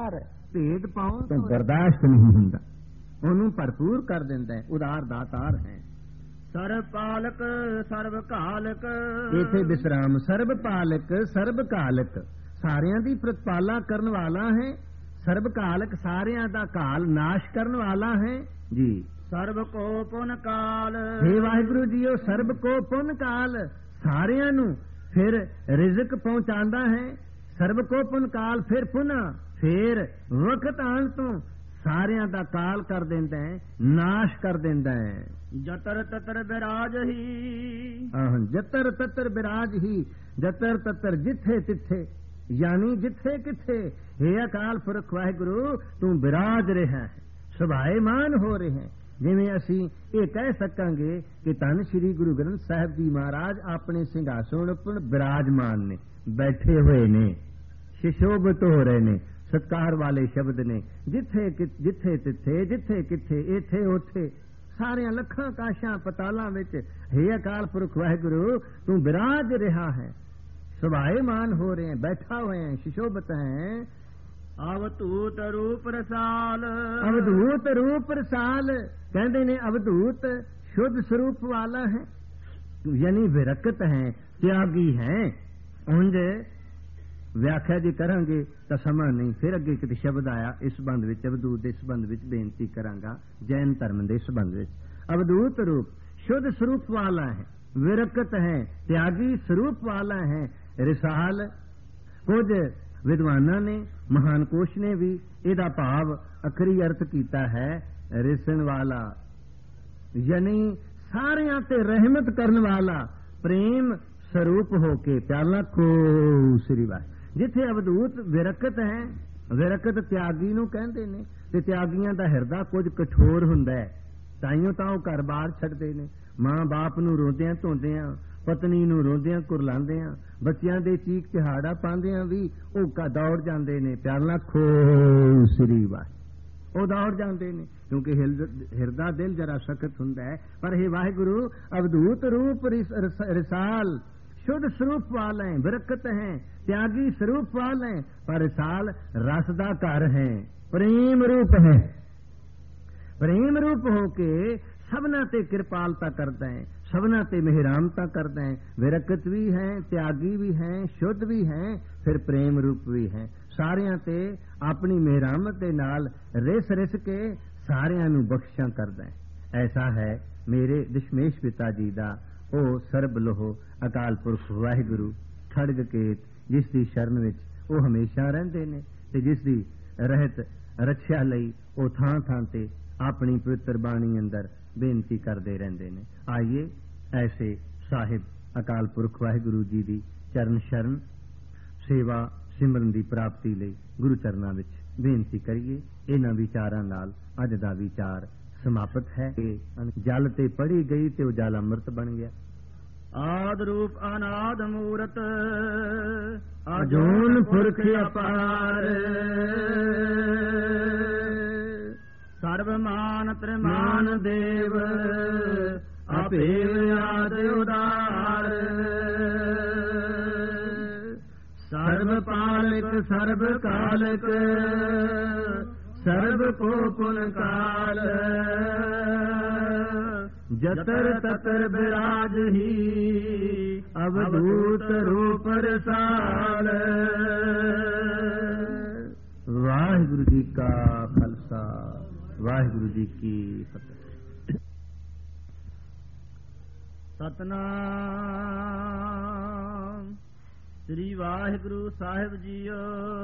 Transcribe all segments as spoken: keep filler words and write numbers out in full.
ਭੇਦ ਪਾਉ ਤਾਂ ਬਰਦਾਸ਼ਤ ਨਹੀਂ ਹੁੰਦਾ, ਉਹਨੂੰ ਭਰਪੂਰ ਕਰ ਦਿੰਦਾ ਹੈ। ਉਦਾਰ ਦਾਤਾਰ ਹੈ। ਸਰਬ ਪਾਲਕ ਸਰਬ ਕਾਲਕ, ਇਥੇ ਵਿਸਰਾਮ। ਸਰਬ ਪਾਲਕ ਸਰਬ ਕਾਲਕ, ਸਾਰਿਆਂ ਦੀ ਪ੍ਰਤਪਾਲਾ ਕਰਨ ਵਾਲਾ ਹੈ। ਸਰਬ ਕਾਲਕ, ਸਾਰਿਆਂ ਦਾ ਕਾਲ ਨਾਸ਼ ਕਰਨ ਵਾਲਾ ਹੈ ਜੀ। ਸਰਬ ਕੋ ਪੁਨ ਕਾਲ, ਹੇ ਵਾਹਿਗੁਰੂ ਜੀਓ, ਸਰਬ ਕੋ ਪੁਨ ਕਾਲ, ਸਾਰਿਆਂ ਨੂੰ ਫਿਰ ਰਿਜ਼ਕ ਪਹੁੰਚਾਉਂਦਾ ਹੈ। ਸਰਬ ਕੋ ਪੁਨ ਕਾਲ, ਫਿਰ ਪੁਨः ਫਿਰ ਵਕਤ ਆਉਣ ਤੋਂ ਸਾਰਿਆਂ ਦਾ ਕਾਲ ਕਰ ਦਿੰਦਾ ਹੈ, ਨਾਸ਼ ਕਰ ਦਿੰਦਾ ਹੈ। ਜਤਰ ਤਤਰ ਬਿਰਾਜ ਹੀ, ਆਹ ਜਤਰ ਤਤਰ ਬਿਰਾਜ ਹੀ, ਜਤਰ ਤਤਰ ਜਿੱਥੇ ਤਿੱਥੇ, ਯਾਨੀ ਜਿੱਥੇ ਕਿੱਥੇ हे ਅਕਾਲ ਪੁਰਖ ਵਾਹਿਗੁਰੂ ਤੂੰ ਬਿਰਾਜ ਰਿਹਾ ਹੈ, ਸੁਭਾਏਮਾਨ ਹੋ ਰਿਹਾ ਹੈ। ਜਿਵੇਂ ਅਸੀਂ ਇਹ ਕਹਿ ਸਕਾਂਗੇ ਕਿ ਧੰਨ ਸ਼੍ਰੀ ਗੁਰੂ ਗ੍ਰੰਥ ਸਾਹਿਬ ਜੀ ਮਹਾਰਾਜ ਆਪਣੇ ਸਿੰਘਾਸਣ ਉੱਪਰ ਬਿਰਾਜਮਾਨ ਨੇ, ਬੈਠੇ ਹੋਏ ਨੇ, ਸ਼ਿਸ਼ੋਭਤ ਹੋ ਰਹੇ ਨੇ, ਸਤਕਾਰ ਵਾਲੇ ਸ਼ਬਦ ਨੇ। ਜਿੱਥੇ ਜਿੱਥੇ ਤਿੱਥੇ, ਜਿੱਥੇ ਕਿੱਥੇ, ਇੱਥੇ ਉੱਥੇ, ਸਾਰਿਆਂ ਲੱਖਾਂ ਕਾਸ਼ਾਂ ਪਤਾਲਾਂ ਵਿੱਚ हे ਅਕਾਲ ਪੁਰਖ ਵਾਹਿਗੁਰੂ ਤੂੰ ਬਿਰਾਜ ਰਿਹਾ ਹੈ, ਸੁਭਾਏਮਾਨ ਹੋ ਰਹੇ, ਬੈਠਾ ਹੋਏ ਹੈ, ਸ਼ਿਸ਼ੋਭਤ ਹੈ। ਅਵਧੂਤ ਰੂਪ ਰਸਾਲ, ਅਵਧੂਤ ਰੂਪ ਰਸਾਲ, ਕਹਿੰਦੇ ਨੇ ਅਵਧੂਤ ਸ਼ੁੱਧ ਸਰੂਪ ਵਾਲਾ ਹੈ, ਯਾਨੀ ਵਿਰਕਤ ਹੈ, ਤਿਆਗੀ ਹੈ। ਉਂਝ ਵਿਆਖਿਆ ਜੀ ਕਰਾਂਗੇ ਤਾਂ ਸਮਾਂ ਨਹੀਂ, ਫਿਰ ਅੱਗੇ ਕਿਤੇ ਸ਼ਬਦ ਆਇਆ ਇਸ ਸੰਬੰਧ ਵਿੱਚ, ਅਵਧੂਤ ਦੇ ਸੰਬੰਧ ਵਿੱਚ ਬੇਨਤੀ ਕਰਾਂਗਾ, ਜੈਨ ਧਰਮ ਦੇ ਸੰਬੰਧ ਵਿੱਚ। ਅਵਧੂਤ ਰੂਪ ਸ਼ੁੱਧ ਸਰੂਪ ਵਾਲਾ ਹੈ, ਵਿਰਕਤ ਹੈ, ਤਿਆਗੀ ਸਰੂਪ ਵਾਲਾ ਹੈ। ਰਿਸਾਲ, ਕੁਝ ਵਿਦਵਾਨਾਂ ਨੇ, ਮਹਾਨ ਕੋਸ਼ ਨੇ ਵੀ ਇਹਦਾ ਭਾਵ ਅਖਰੀ ਅਰਥ ਕੀਤਾ ਹੈ ਰਿਸਣ ਵਾਲਾ, ਯਾਨੀ ਸਾਰਿਆਂ ਤੇ ਰਹਿਮਤ ਕਰਨ ਵਾਲਾ, ਪ੍ਰੇਮ ਸਰੂਪ ਹੋ ਕੇ। ਪਿਆਲਾ ਖੋ ਸ੍ਰੀ ਵਾਹਿ। ਜਿੱਥੇ ਅਵਧੂਤ ਵਿਰਕਤ ਹੈ, ਵਿਰਕਤ ਤਿਆਗੀ ਨੂੰ ਕਹਿੰਦੇ ਨੇ, ਤੇ ਤਿਆਗੀਆਂ ਦਾ ਹਿਰਦਾ ਕੁਝ ਕਠੋਰ ਹੁੰਦਾ ਹੈ, ਤਾਈਓ ਤਾਂ ਉਹ ਘਰ ਬਾਹਰ ਛੱਡਦੇ ਨੇ। ਮਾਂ ਬਾਪ ਨੂੰ ਰੋਂਦਿਆਂ ਧੋਂਦਿਆਂ, ਪਤਨੀ ਨੂੰ ਰੋਂਦਿਆਂ ਕੁਰਲਾਉਂਦਿਆਂ, ਬੱਚਿਆਂ ਦੇ ਚੀਕ ਚਿਹਾੜਾ ਪਾਉਂਦਿਆਂ ਵੀ ਉਹ ਕਾ ਦੌੜ ਜਾਂਦੇ ਨੇ। ਪਿਆਲਾ ਖੋ ਸ੍ਰੀ ਵਾਹਿ, ਉਹ ਦੌੜ ਜਾਂਦੇ ਨੇ, ਕਿਉਂਕਿ ਹਿਰਦਾ ਦਿਲ ਜਰਾ ਸਖਤ ਹੁੰਦਾ ਹੈ। ਪਰ ਇਹ ਵਾਹਿਗੁਰੂ ਅਵਧੂਤ ਰੂਪ ਰਿਸਾਲ, शुद्ध स्वरूप वाले हैं, बरकत हैं, त्यागी स्वरूप वाले हैं, पर साल रसदा कर हैं, प्रेम रूप है, प्रेम रूप होके सबना ते कृपालता करते हैं, सबना ते मेहरामता करते हैं, विरकत भी हैं, त्यागी भी हैं, शुद्ध भी हैं, फिर प्रेम रूप भी हैं, सारियां ते अपनी मेहरामत दे नाल रिस रिस के सारियां नू बख्शिशां करदा है। ऐसा है मेरे दशमेश पिता जी दा ओ सरब लोहो अकाल पुरख वाहिगुरु खड़गकेत, जिस दी शरण विच ओ हमेशा रहिंदे ने ते जिस दी रहत रक्षा लई ओ थां थां ते अपनी पवित्र बाणी अंदर बेनती करते रहते हैं। आइए ऐसे साहिब अकाल पुरख वाहिगुरु जी की चरण शरण सेवा सिमरन की प्राप्ति लई गुरु चरणों विच बेनती करिए। इन्हां विचारां नाल अज दा विचार समाप्त है। जल ते पढ़ी गई ते उजाला अमृत बन गया। आद रूप अनाद मूरत अजून पुरख अपार, सर्वमान त्रिमान देव अपेव आद उदार, सर्व पालक सर्व कालक सर्व को पुन काल, जतर ततर विराज ही अवधूत रूप रसाल। वाहिगुरु जी का खालसा, वाहिगुरु जी की फतेह। सतनाम श्री वाहिगुरु साहिब जीओ।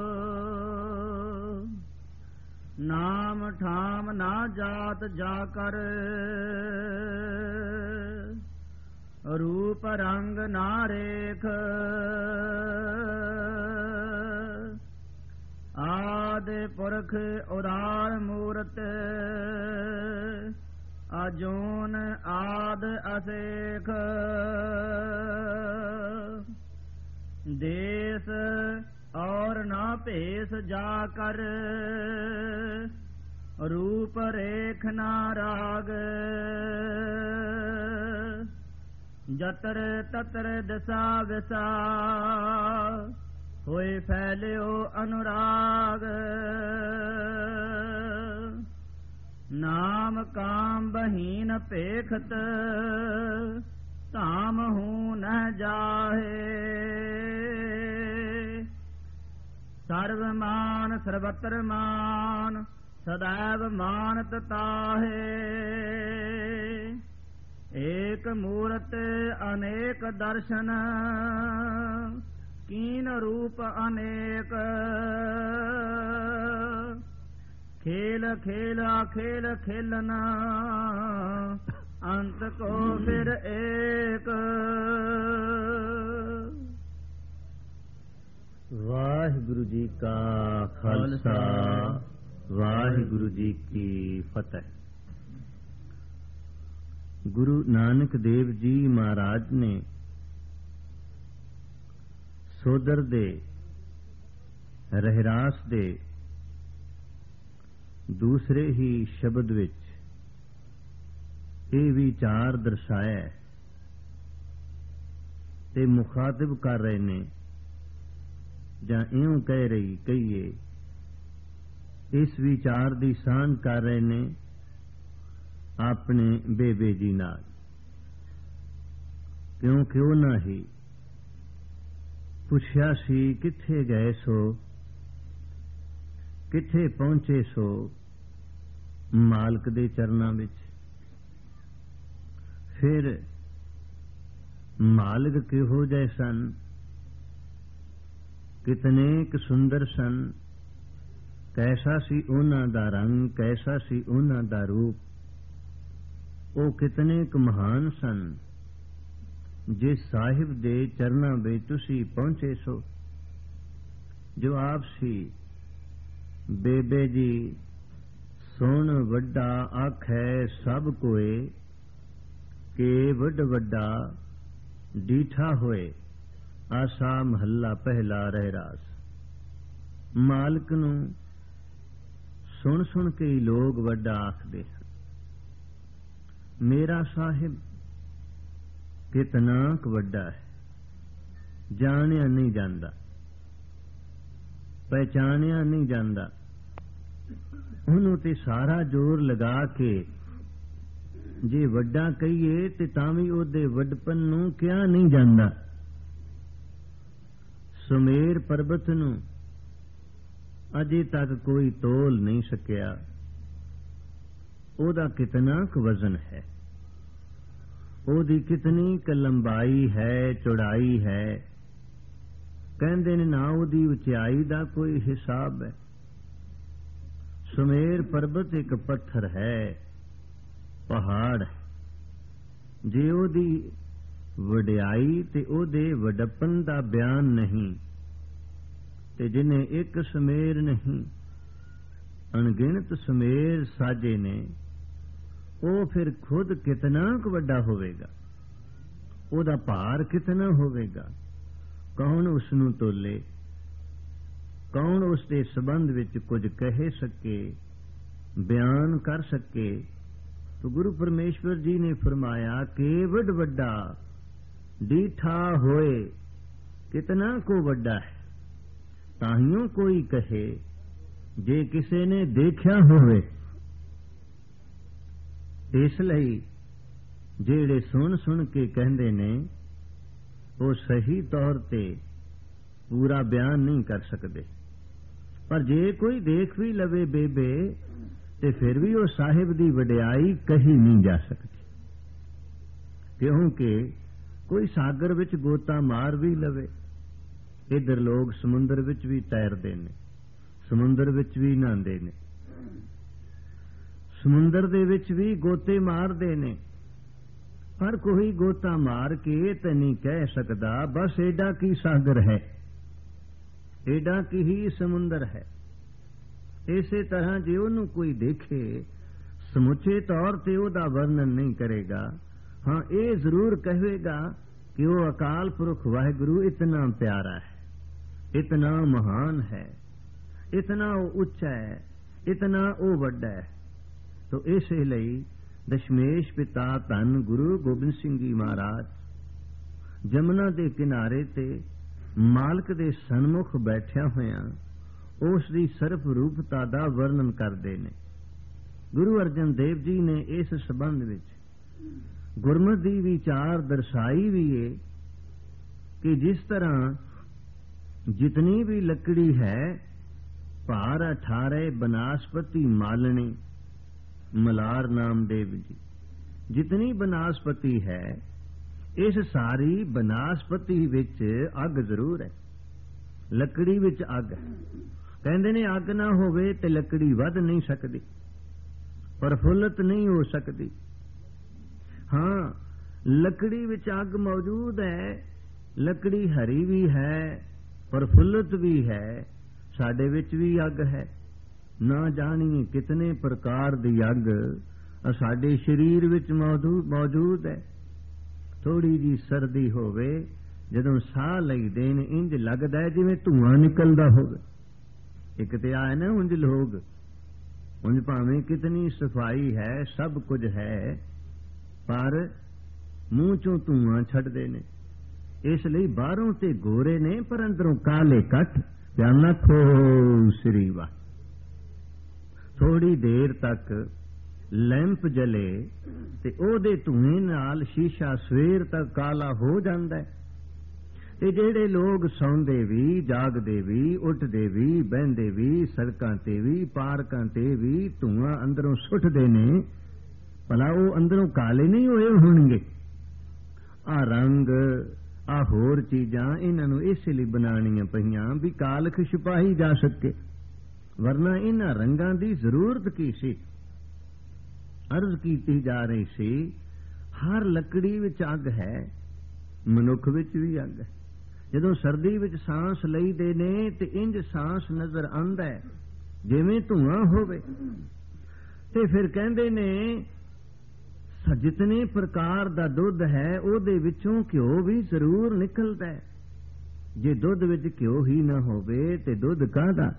नाम ठाम ना जात जाकर, रूप रंग ना रेख, आदि पुरख उदार मूरत, अजून आद असेख, देश और ना भेस जाकर, रूप रेख ना राग, जतर ततर दिशा विसा, होए फैलियो अनुराग। ਕਾਮ ਕਾਮ ਬਹੀਨ ਭੇਖਤ ਧਾਮ ਹੂੰ ਨ ਜਾਹੇ ਸਰਵ ਮਾਨ ਸਰਬਤਰ ਮਾਨ ਸदैव ਮਾਨਤ ਤਾਹੇ ਏਕ ਮੂਰਤ ਅਨੇਕ ਦਰਸ਼ਨ ਕੀਨ ਰੂਪ ਅਨੇਕ ਖੇਲ ਖੇਲ ਖੇਲ ਖੇਲਨਾ ਅੰਤ ਕੋ ਫਿਰ ਏਕ। ਵਾਹਿਗੁਰੂ ਜੀ ਕਾ ਖਾਲਸਾ ਵਾਹਿਗੁਰੂ ਜੀ ਕੀ ਫਤਿਹ। ਗੁਰੂ ਨਾਨਕ ਦੇਵ ਜੀ ਮਹਾਰਾਜ ਨੇ ਸੋਦਰ ਦੇ ਰਹਿਰਾਸ ਦੇ ਦੂਸਰੇ ਹੀ ਸ਼ਬਦ ਵਿੱਚ ਇਹ ਵਿਚਾਰ ਦਰਸਾਇਆ ਤੇ ਮੁਖਾਤਬ ਕਰ ਰਹੇ ਨੇ ਜਾਂ ਇਉਂ ਕਹਿ ਰਹੀ ਕਹੀਏ ਇਸ ਵਿਚਾਰ ਦੀ ਸਾਂਝ ਕਰ ਰਹੇ ਨੇ ਆਪਣੇ ਬੇਬੇ ਜੀ ਨਾਲ, ਕਿਉਂਕਿ ਉਹਨਾਂ ਹੀ ਪੁੱਛਿਆ ਸੀ ਕਿੱਥੇ ਗਏ ਸੋ, ਕਿੱਥੇ ਪਹੁੰਚੇ ਸੋ ਮਾਲਕ ਦੇ ਚਰਨਾਂ ਵਿੱਚ। ਫਿਰ ਮਾਲਕ ਕਿਹੋ ਜਿਹੇ ਸਨ, ਕਿਤਨੇ ਕੁ ਸੁੰਦਰ ਸਨ, ਕੈਸਾ ਸੀ ਉਹਨਾਂ ਦਾ ਰੰਗ, ਕੈਸਾ ਸੀ ਉਹਨਾਂ ਦਾ ਰੂਪ, ਉਹ ਕਿਤਨੇ ਕੁ ਮਹਾਨ ਸਨ ਜਿਸ ਸਾਹਿਬ ਦੇ ਚਰਨਾਂ ਵਿੱਚ ਤੁਸੀਂ ਪਹੁੰਚੇ ਸੋ। ਜਵਾਬ ਸੀ, ਬੇਬੇ ਜੀ ਸੁਣ ਵੱਡਾ ਆਖੈ ਸਭ ਕੋਏ, ਕਿ ਵੱਡ ਵੱਡਾ ਡੀਠਾ ਹੋਏ ਆਸਾ ਮਹੱਲਾ ਪਹਿਲਾ ਰਹਿਰਾਸ। ਮਾਲਕ ਨੂੰ ਸੁਣ ਸੁਣ ਕੇ ਹੀ ਲੋਗ ਵੱਡਾ ਆਖਦੇ ਹਨ। ਮੇਰਾ ਸਾਹਿਬ ਕਿਤਨਾ ਕੁ ਵੱਡਾ ਹੈ, ਜਾਣਿਆ ਨਹੀਂ ਜਾਂਦਾ, ਪਹਿਚਾਣਿਆ ਨਹੀਂ ਜਾਂਦਾ। ਉਹਨੂੰ ਤੇ ਸਾਰਾ ਜ਼ੋਰ ਲਗਾ ਕੇ ਜੇ ਵੱਡਾ ਕਹੀਏ ਤੇ ਤਾਂ ਵੀ ਉਹਦੇ ਵੱਡਪਨ ਨੂੰ ਕਿਹਾ ਨਹੀਂ ਜਾਂਦਾ। ਸੁਮੇਰ ਪਰਬਤ ਨੂੰ ਅਜੇ ਤੱਕ ਕੋਈ ਤੋਲ ਨਹੀਂ ਸਕਿਆ, ਉਹਦਾ ਕਿਤਨਾ ਕੁ ਵਜ਼ਨ ਹੈ, ਉਹਦੀ ਕਿਤਨੀ ਕੁ ਲੰਬਾਈ ਹੈ, ਚੌੜਾਈ ਹੈ। ਕਹਿੰਦੇ ਨੇ ਨਾ ਉਹਦੀ ਉਚਾਈ ਦਾ ਕੋਈ ਹਿਸਾਬ ਹੈ। ਸੁਮੇਰ ਪਰਬਤ ਇੱਕ ਪੱਥਰ ਹੈ, ਪਹਾੜ ਹੈ। ਜੇ ਉਹਦੀ ਵਡਿਆਈ ਤੇ ਉਹਦੇ ਵਡਪਨ ਦਾ ਬਿਆਨ ਨਹੀਂ ਤੇ ਜਿਹਨੇ ਇੱਕ ਸੁਮੇਰ ਨਹੀਂ ਅਣਗਿਣਤ ਸੁਮੇਰ ਸਾਜੇ ਨੇ, ਉਹ ਫਿਰ ਖੁਦ ਕਿਤਨਾ ਕੁ ਵੱਡਾ ਹੋਵੇਗਾ, ਉਹਦਾ ਭਾਰ ਕਿਤਨਾ ਹੋਵੇਗਾ। ਕੌਣ ਉਸ ਨੂੰ ਤੋਲੇ, ਕੌਣ ਉਸ ਦੇ ਸੰਬੰਧ ਵਿੱਚ ਕੁਝ ਕਹਿ ਸਕੇ, ਬਿਆਨ ਕਰ ਸਕੇ। तो गुरु परमेश्वर जी ने फरमाया कि वड वड्डा डीठा होए, कितना को वड्डा है ताहियों कोई कहे जे किसी ने देखा होवे। इसलिए जेड़े सुन सुन के कहंदे ने वो सही तौर ते पूरा बयान नहीं कर सकते, पर जे कोई देख भी लवे बेबे ते फिर भी वो साहिब दी वडियाई कही नहीं जा सकती, क्योंकि कोई सागर विच गोता मार भी लवे। इधर लोग समुंदर विच भी तैरते ने, समुंदर विच भी नहांदे ने, समुंदर दे विच भी गोते मारदे ने, पर कोई गोता मार के ते नहीं कह सकता बस एडा की सागर है, एडा की ही समुंदर है। इसे तरह जे ਉਹਨੂੰ कोई देखे ਸਮੁੱਚੇ ਤੌਰ ਤੇ ਉਹਦਾ ਵਰਣਨ ਨਹੀਂ ਕਰੇਗਾ। हाँ ਇਹ ਜ਼ਰੂਰ ਕਹੇਗਾ कि वो अकाल पुरख वाहिगुरु इतना प्यारा है, इतना महान है, इतना वो उच्चा है, इतना वो वड्डा है। तो इसे ਲਈ ਦਸ਼ਮੇਸ਼ ਪਿਤਾ ਧੰਨ ਗੁਰੂ ਗੋਬਿੰਦ ਸਿੰਘ ਜੀ ਮਹਾਰਾਜ ਜਮਨਾ ਦੇ ਕਿਨਾਰੇ ਤੇ ਮਾਲਕ ਦੇ ਸਨਮੁਖ ਬੈਠਿਆ ਹੋਇਆ ਉਸ ਦੀ ਸਰਬ ਰੂਪਤਾ ਦਾ ਵਰਣਨ ਕਰਦੇ ਨੇ। ਗੁਰੂ ਅਰਜਨ ਦੇਵ ਜੀ ਨੇ ਇਸ ਸੰਬੰਧ ਵਿੱਚ ਗੁਰਮਤਿ ਦੀ ਵਿਚਾਰ ਦਰਸਾਈ ਵੀ ਏ ਕਿ ਜਿਸ ਤਰ੍ਹਾਂ ਜਿਤਨੀ ਵੀ ਲੱਕੜੀ ਹੈ ਭਾਰ ਅਠਾਰੇ ਬਨਾਸਪਤੀ ਮਾਲਣੀ ਮਲਾਰ ਨਾਮਦੇਵ ਜੀ, ਜਿਤਨੀ ਬਨਾਸਪਤੀ ਹੈ ਇਸ ਸਾਰੀ ਬਨਾਸਪਤੀ ਵਿੱਚ ਅੱਗ ਜ਼ਰੂਰ ਹੈ, ਲੱਕੜੀ ਵਿੱਚ ਅੱਗ ਹੈ। ਕਹਿੰਦੇ ਨੇ ਅੱਗ ਨਾ ਹੋਵੇ ਤੇ ਲੱਕੜੀ ਵੱਧ ਨਹੀਂ ਸਕਦੀ, ਪ੍ਰਫੁੱਲਤ ਨਹੀਂ ਹੋ ਸਕਦੀ। ਹਾਂ, ਲੱਕੜੀ ਵਿੱਚ ਅੱਗ ਮੌਜੂਦ ਹੈ, ਲੱਕੜੀ ਹਰੀ ਵੀ ਹੈ, ਪ੍ਰਫੁੱਲਤ ਵੀ ਹੈ। ਸਾਡੇ ਵਿੱਚ ਵੀ ਅੱਗ ਹੈ, ਨਾ ਜਾਣੀਏ ਕਿਤਨੇ ਪ੍ਰਕਾਰ ਦੀ ਅੱਗ ਸਾਡੇ ਸਰੀਰ ਵਿੱਚ ਮੌਜੂਦ ਹੈ। ਥੋੜੀ ਜੀ ਸਰਦੀ ਹੋਵੇ, ਜਦੋਂ ਸਾਹ ਲਈਦੇ ਨੇ ਇੰਜ ਲੱਗਦਾ ਹੈ ਜਿਵੇਂ ਧੂਆਂ ਨਿਕਲਦਾ ਹੋਵੇ। ਇੱਕ ਤੇ ਆਏ ਨਾ ਉਂਝ ਲੋਗ, ਉਂਝ ਭਾਵੇਂ ਕਿਤਨੀ ਸਫਾਈ ਹੈ, ਸਭ ਕੁਝ ਹੈ, ਪਰ ਮੂੰਹ ਚੋਂ ਧੂਆਂ ਛੱਡਦੇ ਨੇ। ਇਸ ਲਈ ਬਾਹਰੋਂ ਤੇ ਗੋਰੇ ਨੇ ਪਰ ਅੰਦਰੋਂ ਕਾਲੇ ਕੱਟ। ਧਿਆਨ ਰੱਖੋ ਸ੍ਰੀ ਵਾਹਿਗੁਰੂ। ਥੋੜੀ ਦੇਰ ਤੱਕ ਲੈਂਪ ਜਲੇ ਤੇ ਉਹਦੇ ਧੂਏ ਨਾਲ ਸ਼ੀਸ਼ਾ ਸਵੇਰ ਤੱਕ ਕਾਲਾ ਹੋ ਜਾਂਦਾ ਹੈ। ਤੇ ਜਿਹੜੇ ਲੋਕ ਸੌਂਦੇ ਵੀ, ਜਾਗਦੇ ਵੀ, ਉੱਠਦੇ ਵੀ, ਬਹਿੰਦੇ ਵੀ, ਸੜਕਾਂ ਤੇ ਵੀ, ਪਾਰਕਾਂ ਤੇ ਵੀ ਧੂਆਂ ਅੰਦਰੋਂ ਸੁੱਟਦੇ ਨੇ, ਭਲਾ ਉਹ ਅੰਦਰੋਂ ਕਾਲੇ ਨਹੀਂ ਹੋਏ ਹੋਣਗੇ? ਆ ਰੰਗ, ਆ ਹੋਰ ਚੀਜ਼ਾਂ ਇਹਨਾਂ ਨੂੰ ਇਸੇ ਲਈ ਬਣਾਉਣੀਆਂ ਪਈਆਂ ਵੀ ਕਾਲਖ ਛੁਪਾਈ ਜਾ ਸਕੇ, ਵਰਨਾ ਇਹਨਾਂ ਰੰਗਾਂ ਦੀ ਜ਼ਰੂਰਤ ਕੀ ਸੀ? ਅਰਜ਼ ਕੀਤੀ ਜਾ ਰਹੀ ਸੀ, ਹਰ ਲੱਕੜੀ ਵਿੱਚ ਅੱਗ ਹੈ, ਮਨੁੱਖ ਵਿੱਚ ਵੀ ਅੱਗ ਹੈ। ਜਦੋਂ ਸਰਦੀ ਵਿੱਚ ਸਾਂਸ ਲਈਦੇ ਨੇ ਤੇ ਇੰਜ ਸਾਂਸ ਨਜ਼ਰ ਆਉਂਦਾ ਹੈ ਜਿਵੇਂ ਧੂਆਂ ਹੋਵੇ। ਤੇ ਫਿਰ ਕਹਿੰਦੇ ਨੇ ਜਿਤਨੇ ਪ੍ਰਕਾਰ ਦਾ ਦੁੱਧ ਹੈ ਉਹਦੇ ਵਿੱਚੋਂ ਘਿਓ ਵੀ ਜ਼ਰੂਰ ਨਿਕਲਦਾ ਹੈ। ਜੇ ਦੁੱਧ ਵਿੱਚ ਘਿਓ ਹੀ ਨਾ ਹੋਵੇ ਤੇ ਦੁੱਧ ਕਾਹਦਾ?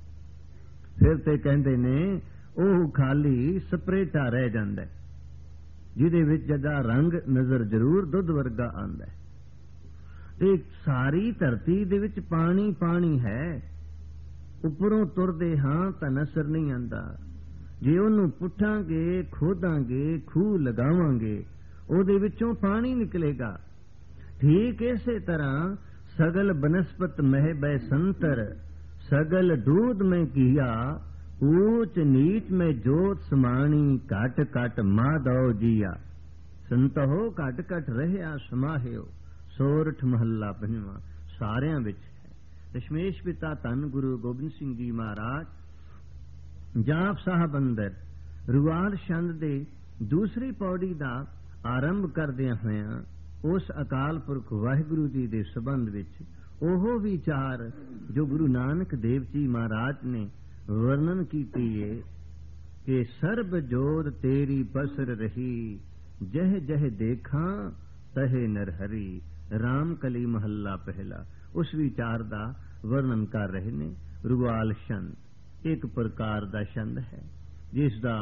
ਫਿਰ ਤੇ ਕਹਿੰਦੇ ਨੇ ਉਹ ਖਾਲੀ ਸਪਰੇਟਾ ਰਹਿ ਜਾਂਦਾ, ਜਿਹਦੇ ਵਿੱਚ ਜਦਾ ਰੰਗ ਨਜ਼ਰ ਜ਼ਰੂਰ ਦੁੱਧ ਵਰਗਾ ਆਉਂਦਾ ਹੈ। ਤੇ ਸਾਰੀ ਧਰਤੀ ਦੇ ਵਿੱਚ ਪਾਣੀ ਪਾਣੀ ਹੈ, ਉੱਪਰੋਂ ਤੁਰਦੇ ਹਾਂ ਤਾਂ ਨਸਰ ਨਹੀਂ ਆਉਂਦਾ। ਜੇ ਉਹਨੂੰ ਪੁੱਟਾਂਗੇ, ਖੋਦਾਂਗੇ, ਖੂਹ ਲਗਾਵਾਂਗੇ, ਉਹਦੇ ਵਿੱਚੋਂ ਪਾਣੀ ਨਿਕਲੇਗਾ। ਠੀਕ ਇਸੇ ਤਰ੍ਹਾਂ ਸਗਲ ਬਨਸਪਤ ਮਹਿ ਬੈ ਸੰਤਰ, ਸਗਲ ਦੂਧ ਮੈਂ ਕੀਆ, ਊਚ ਨੀਚ ਮੈਂ ਜੋਤ ਸਮਾਣੀ, ਘਟ ਘਟ ਮਾਧੋ ਜੀਆ। ਸੰਤੋ ਘਟ ਘਟ ਰਹਿਆ ਸਮਾਹਿਓ, ਸੋਰਠ ਮਹੱਲਾ ਪੰਜਵਾਂ। ਸਾਰਿਆਂ ਵਿੱਚ ਹੈ। ਦਸ਼ਮੇਸ਼ ਪਿਤਾ ਧੰਨ ਗੁਰੂ ਗੋਬਿੰਦ ਸਿੰਘ ਜੀ ਮਹਾਰਾਜ ਜਾਪ ਸਾਹਿਬ ਅੰਦਰ ਰੁਵਾਲ ਛੰਦ ਦੇ ਦੂਸਰੀ ਪੌੜੀ ਦਾ ਆਰੰਭ ਕਰਦਿਆਂ ਹੋਇਆਂ ਉਸ ਅਕਾਲ ਪੁਰਖ ਵਾਹਿਗੁਰੂ ਜੀ ਦੇ ਸੰਬੰਧ ਵਿੱਚ ਉਹ ਵਿਚਾਰ ਜੋ ਗੁਰੂ ਨਾਨਕ ਦੇਵ ਜੀ ਮਹਾਰਾਜ ਨੇ ਵਰਣਨ ਕੀਤੀ ਹੈ ਕਿ ਸਰਬ ਜੋਤ ਤੇਰੀ ਬਸਰ ਰਹੀ, ਜਹ ਜਹ ਦੇਖਾਂ ਤਹੇ ਨਰਹਰੀ। ਰਾਮ ਕਲੀ ਮਹੱਲਾ ਪਹਿਲਾ। ਉਸ ਵਿਚਾਰ ਦਾ ਵਰਣਨ ਕਰ ਰਹੇ ਨੇ। ਰੁਵਾਲ ਛੰਦ ਇੱਕ ਪ੍ਰਕਾਰ ਦਾ ਛੰਦ ਹੈ ਜਿਸ ਦਾ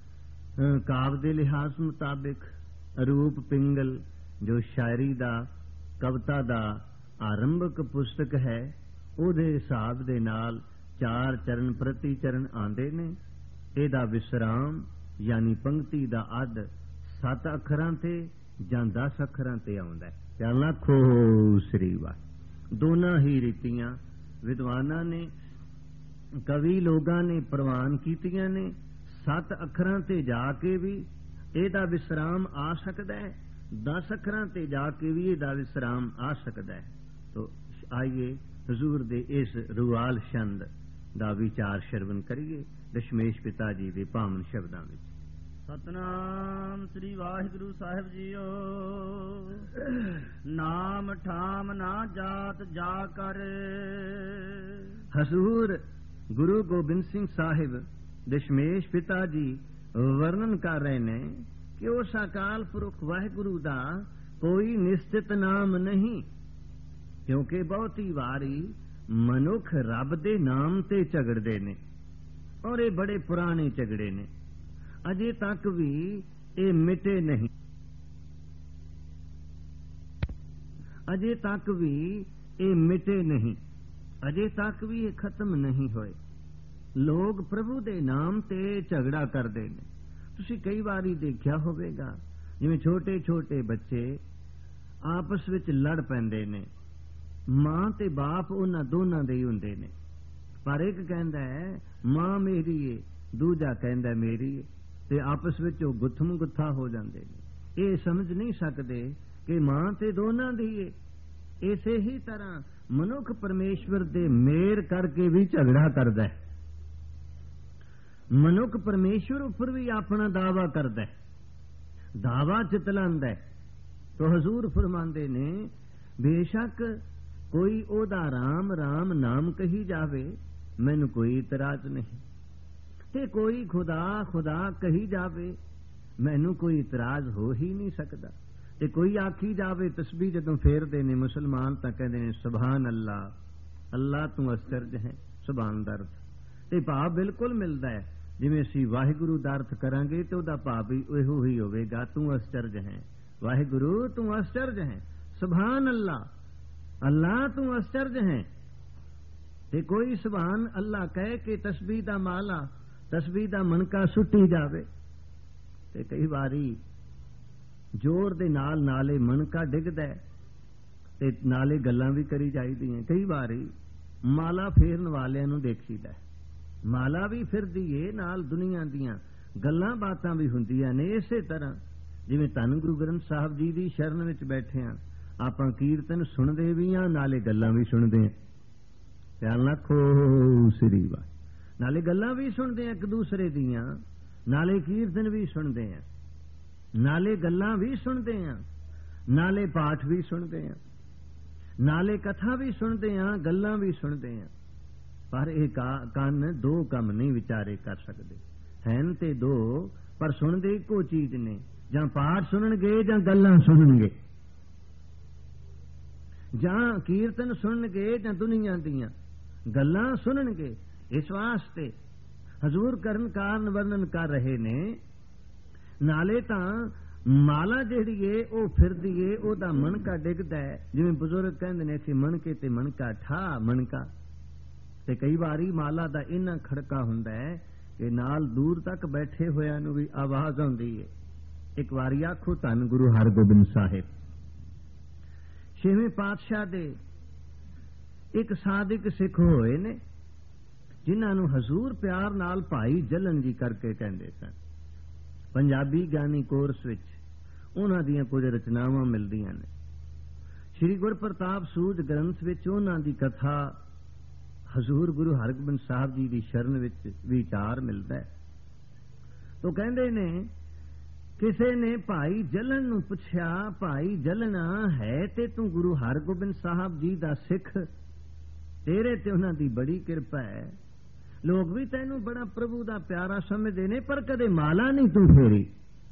ਕਾਵ ਦੇ ਲਿਹਾਜ਼ ਮੁਤਾਬਿਕ ਰੂਪ ਪਿੰਗਲ ਜੋ ਸ਼ਾਇਰੀ ਦਾ, ਕਵਿਤਾ ਦਾ ਆਰੰਭਕ ਪੁਸਤਕ ਹੈ, ਉਹਦੇ ਹਿਸਾਬ ਦੇ ਨਾਲ ਚਾਰ ਚਰਨ ਪ੍ਰਤੀ ਚਰਨ ਆਉਂਦੇ ਨੇ। ਇਹਦਾ ਵਿਸਰਾਮ ਯਾਨੀ ਪੰਕਤੀ ਦਾ ਅੱਧ ਸੱਤ ਅੱਖਰਾਂ ਤੇ ਜਾਂ ਦਸ ਅੱਖਰਾਂ ਤੇ ਆਉਂਦਾ ਹੈ। ਚੱਲ ਲੱਖੋ ਸ੍ਰੀ ਵਾਹਿਗੁਰੂ। ਦੋਨਾਂ ਹੀ ਰੀਤੀਆਂ ਵਿਦਵਾਨਾਂ ਨੇ, ਕਵੀ ਲੋਕਾਂ ਨੇ ਪ੍ਰਵਾਨ ਕੀਤੀਆਂ ਨੇ। ਸੱਤ ਅੱਖਰਾਂ ਤੇ ਜਾ ਕੇ ਵੀ ਇਹਦਾ ਵਿਸਰਾਮ ਆ ਸਕਦਾ ਹੈ, ਦਸ ਅੱਖਰਾਂ ਤੇ ਜਾ ਕੇ ਵੀ ਇਹਦਾ ਵਿਸਰਾਮ ਆ ਸਕਦਾ ਹੈ। ਤੋ ਆਈਏ ਹਜ਼ੂਰ ਦੇ ਇਸ ਰੁਵਾਲ ਛੰਦ ਦਾ ਵਿਚਾਰ ਸ਼ਰਵਨ ਕਰੀਏ ਦਸ਼ਮੇਸ਼ ਪਿਤਾ ਜੀ ਦੇ ਪਾਵਨ ਸ਼ਬਦਾਂ ਵਿੱਚ। ਸਤਨਾਮ ਸ੍ਰੀ ਵਾਹਿਗੁਰੂ ਸਾਹਿਬ ਜੀਓ। ਨਾਮ ਠਾਮ ਨਾ ਜਾਤ ਜਾ ਕਰ। ਹਜ਼ੂਰ ਗੁਰੂ ਗੋਬਿੰਦ ਸਿੰਘ ਸਾਹਿਬ ਦਸ਼ਮੇਸ਼ ਪਿਤਾ ਜੀ ਵਰਣਨ ਕਰ ਰਹੇ ਨੇ ਕਿ ਉਸ ਅਕਾਲ ਪੁਰਖ ਵਾਹਿਗੁਰੂ ਦਾ ਕੋਈ ਨਿਸ਼ਚਿਤ ਨਾਮ ਨਹੀਂ, ਕਿਉਂਕਿ ਬਹੁਤੀ ਵਾਰੀ ਮਨੁੱਖ ਰੱਬ ਦੇ ਨਾਮ ਤੇ ਝਗੜਦੇ ਨੇ ਔਰ ਇਹ ਬੜੇ ਪੁਰਾਣੇ ਝਗੜੇ ਨੇ, ਅਜੇ ਤੱਕ ਵੀ ਇਹ ਮਿਟੇ ਨਹੀਂ, ਅਜੇ ਤੱਕ ਵੀ ਇਹ ਮਿਟੇ ਨਹੀਂ, ਅਜੇ ਤੱਕ ਵੀ ਇਹ ਖਤਮ ਨਹੀਂ ਹੋਏ। ਲੋਕ ਪ੍ਰਭੂ ਦੇ ਨਾਮ ਤੇ ਝਗੜਾ ਕਰਦੇ ਨੇ। ਤੁਸੀਂ ਕਈ ਵਾਰੀ ਦੇਖਿਆ ਹੋਵੇਗਾ, ਜਿਵੇਂ ਛੋਟੇ ਛੋਟੇ ਬੱਚੇ ਆਪਸ ਵਿੱਚ ਲੜ ਪੈਂਦੇ ਨੇ, ਮਾਂ ਤੇ ਬਾਪ ਉਹਨਾਂ ਦੋਨਾਂ ਦੇ ਹੀ ਹੁੰਦੇ ਨੇ, ਪਰ ਇੱਕ ਕਹਿੰਦਾ ਹੈ ਮਾਂ ਮੇਰੀ ਏ, ਦੂਜਾ ਕਹਿੰਦਾ ਮੇਰੀ ਏ, ਤੇ ਆਪਸ ਵਿੱਚ ਉਹ ਗੁੱਥਮ ਗੁੱਥਾ ਹੋ ਜਾਂਦੇ ਨੇ। ਇਹ ਸਮਝ ਨਹੀਂ ਸਕਦੇ ਕਿ ਮਾਂ ਤੇ ਦੋਨਾਂ ਦੀ ਏ। ਇਸੇ ਹੀ ਤਰ੍ਹਾਂ ਮਨੁੱਖ ਪਰਮੇਸ਼ਵਰ ਦੇ ਮੇਰ ਕਰਕੇ ਵੀ ਝਗੜਾ ਕਰਦਾ ਹੈ। ਮਨੁੱਖ ਪਰਮੇਸ਼ਵਰ ਉੱਪਰ ਵੀ ਆਪਣਾ ਦਾਵਾ ਕਰਦਾ ਹੈ, ਦਾਵਾ ਚਿਤਲਾਂਦਾ ਹੈ। ਤੋ ਹਜ਼ੂਰ ਫਰਮਾਉਂਦੇ ਨੇ, ਬੇਸ਼ੱਕ ਕੋਈ ਉਹਦਾ ਰਾਮ ਰਾਮ ਨਾਮ ਕਹੀ ਜਾਵੇ, ਮੈਨੂੰ ਕੋਈ ਇਤਰਾਜ਼ ਨਹੀਂ, ਤੇ ਕੋਈ ਖੁਦਾ ਖੁਦਾ ਕਹੀ ਜਾਵੇ, ਮੈਨੂੰ ਕੋਈ ਇਤਰਾਜ਼ ਹੋ ਹੀ ਨਹੀਂ ਸਕਦਾ। ਤੇ ਕੋਈ ਆਖੀ ਜਾਵੇ ਤਸਬੀਹ ਜਦੋਂ ਫੇਰਦੇ ਨੇ ਮੁਸਲਮਾਨ ਤਾਂ ਕਹਿੰਦੇ ਨੇ ਸੁਭਾਨ ਅੱਲਾ, ਅੱਲਾ ਤੂੰ ਅਸਚਰਜ ਹੈ, ਸੁਭਾਨ ਦਾ ਅਰਥ ਤੇ ਭਾਵ ਬਿਲਕੁਲ ਮਿਲਦਾ ਹੈ। ਜਿਵੇਂ ਅਸੀਂ ਵਾਹਿਗੁਰੂ ਦਾ ਅਰਥ ਕਰਾਂਗੇ ਤੇ ਉਹਦਾ ਭਾਵ ਵੀ ਇਹੋ ਹੀ ਹੋਵੇਗਾ, ਤੂੰ ਅਸਚਰਜ ਹੈ, ਵਾਹਿਗੁਰੂ ਤੂੰ ਅਸਚਰਜ ਹੈ, ਸੁਭਾਨ ਅੱਲਾ, ਅੱਲਾ ਤੂੰ ਅਸਚਰਜ ਹੈ। ਤੇ ਕੋਈ ਸੁਭਾਨ ਅੱਲਾ ਕਹਿ ਕੇ ਤਸਬੀਹ ਦਾ ਮਾਲਾ, ਤਸਬੀਹ ਦਾ ਮਣਕਾ ਸੁੱਟੀ ਜਾਵੇ, ਤੇ ਕਈ ਵਾਰੀ ਜ਼ੋਰ ਦੇ ਨਾਲ ਨਾਲੇ ਮਣਕਾ ਡਿੱਗਦਾ ਤੇ ਨਾਲੇ ਗੱਲਾਂ ਵੀ ਕਰੀ ਜਾਈਦੀਆਂ। ਕਈ ਵਾਰੀ ਮਾਲਾ ਫੇਰਨ ਵਾਲਿਆਂ ਨੂੰ ਦੇਖੀਦਾ, ਮਾਲਾ ਵੀ ਫਿਰਦੀ ਏ, ਨਾਲ ਦੁਨੀਆ ਦੀਆਂ ਗੱਲਾਂ ਬਾਤਾਂ ਵੀ ਹੁੰਦੀਆਂ ਨੇ। ਇਸੇ ਤਰ੍ਹਾਂ ਜਿਵੇਂ ਧੰਨ ਗੁਰੂ ਗ੍ਰੰਥ ਸਾਹਿਬ ਜੀ ਦੀ ਸ਼ਰਨ ਵਿੱਚ ਬੈਠੇ ਹਾਂ, ਆਪਾਂ ਕੀਰਤਨ ਸੁਣਦੇ ਵੀ ਹਾਂ, ਨਾਲੇ ਗੱਲਾਂ ਵੀ ਸੁਣਦੇ ਹਾਂ। ਧਿਆਨ ਰੱਖੋ ਸ੍ਰੀ ਵਾਹਿਗੁਰੂ, ਨਾਲੇ ਗੱਲਾਂ ਵੀ ਸੁਣਦੇ ਹਾਂ ਇੱਕ ਦੂਸਰੇ ਦੀਆਂ, ਨਾਲੇ ਕੀਰਤਨ ਵੀ ਸੁਣਦੇ ਹਾਂ, ਨਾਲੇ ਗੱਲਾਂ ਵੀ ਸੁਣਦੇ ਹਾਂ, ਨਾਲੇ ਪਾਠ ਵੀ ਸੁਣਦੇ ਹਾਂ, ਨਾਲੇ ਕਥਾ ਵੀ ਸੁਣਦੇ ਹਾਂ, ਗੱਲਾਂ ਵੀ ਸੁਣਦੇ ਹਾਂ। ਪਰ ਇਹ ਕੰਨ ਦੋ ਕੰਮ ਨਹੀਂ ਵਿਚਾਰੇ ਕਰ ਸਕਦੇ, ਹੈਨ ਤੇ ਦੋ, ਪਰ ਸੁਣਦੇ ਇੱਕੋ ਚੀਜ਼ ਨੇ, ਜਾਂ ਪਾਠ ਸੁਣਨਗੇ ਜਾਂ ਗੱਲਾਂ ਸੁਣਨਗੇ, ਜਾਂ ਕੀਰਤਨ ਸੁਣਨਗੇ ਜਾਂ ਦੁਨੀਆ ਦੀਆਂ ਗੱਲਾਂ ਸੁਣਨਗੇ। ਇਸ ਵਾਸਤੇ ਹਜ਼ੂਰ ਕਰਨ ਕਾਰਨ ਵਰਣਨ ਕਰ ਰਹੇ ਨੇ, ਨਾਲੇ ਤਾਂ ਮਾਲਾ ਜਿਹੜੀ ਏ ਉਹ ਫਿਰਦੀ ਏ, ਉਹਦਾ ਮਣਕਾ ਡਿੱਗਦਾ ਹੈ। ਜਿਵੇਂ ਬਜ਼ੁਰਗ ਕਹਿੰਦੇ ਨੇ ਕਿ ਮਣਕੇ ਤੇ ਮਣਕਾ ਠਾ ਮਣਕਾ, ਤੇ ਕਈ ਵਾਰੀ ਮਾਲਾ ਦਾ ਇੰਨਾ ਖੜਕਾ ਹੁੰਦਾ ਹੈ ਕਿ ਨਾਲ ਦੂਰ ਤੱਕ ਬੈਠੇ ਹੋਇਆਂ ਨੂੰ ਵੀ ਆਵਾਜ਼ ਆਉਂਦੀ ਹੈ। ਇੱਕ ਵਾਰੀ ਆਖੋ ਧੰਨ ਗੁਰੂ ਹਰਗੋਬਿੰਦ ਸਾਹਿਬ, ਛੇਵੇਂ ਪਾਤਸ਼ਾਹ ਦੇ ਇੱਕ ਸਾਧਕ ਸਿੱਖ ਹੋਏ ਨੇ, ਜਿਨ੍ਹਾਂ ਨੂੰ ਹਜ਼ੂਰ ਪਿਆਰ ਨਾਲ ਭਾਈ ਜਲਨ ਜੀ ਕਰਕੇ ਕਹਿੰਦੇ ਸਨ। ਪੰਜਾਬੀ ਗਿਆਨੀ ਕੋਰਸ ਵਿੱਚ ਉਹਨਾਂ ਦੀਆਂ ਕੁਝ ਰਚਨਾਵਾਂ ਮਿਲਦੀਆਂ ਨੇ। ਸ੍ਰੀ ਗੁਰਪ੍ਰਤਾਪ ਸੂਝ ਗ੍ਰੰਥ ਵਿੱਚ ਉਹਨਾਂ ਦੀ ਕਥਾ ਹਜ਼ੂਰ ਗੁਰੂ ਹਰਗੋਬਿੰਦ ਸਾਹਿਬ ਜੀ ਦੀ ਸ਼ਰਨ ਵਿੱਚ ਵਿਚਾਰ ਮਿਲਦਾ ਹੈ। ਉਹ ਕਹਿੰਦੇ ਨੇ, ਕਿਸੇ ਨੇ ਭਾਈ ਜਲਨ ਨੂੰ ਪੁੱਛਿਆ, ਭਾਈ ਜਲਨਾ ਹੈ ਤੇ ਤੂੰ ਗੁਰੂ ਹਰਗੋਬਿੰਦ ਸਾਹਿਬ ਜੀ ਦਾ ਸਿੱਖ, ਤੇਰੇ ਤੇ ਉਹਨਾਂ ਦੀ ਬੜੀ ਕਿਰਪਾ ਹੈ, ਲੋਕ ਵੀ ਤੈਨੂੰ ਬੜਾ ਪ੍ਰਭੂ ਦਾ ਪਿਆਰਾ ਸਮਝਦੇ ਨੇ, ਪਰ ਕਦੇ ਮਾਲਾ ਨਹੀਂ ਤੂੰ ਫੇਰੀ,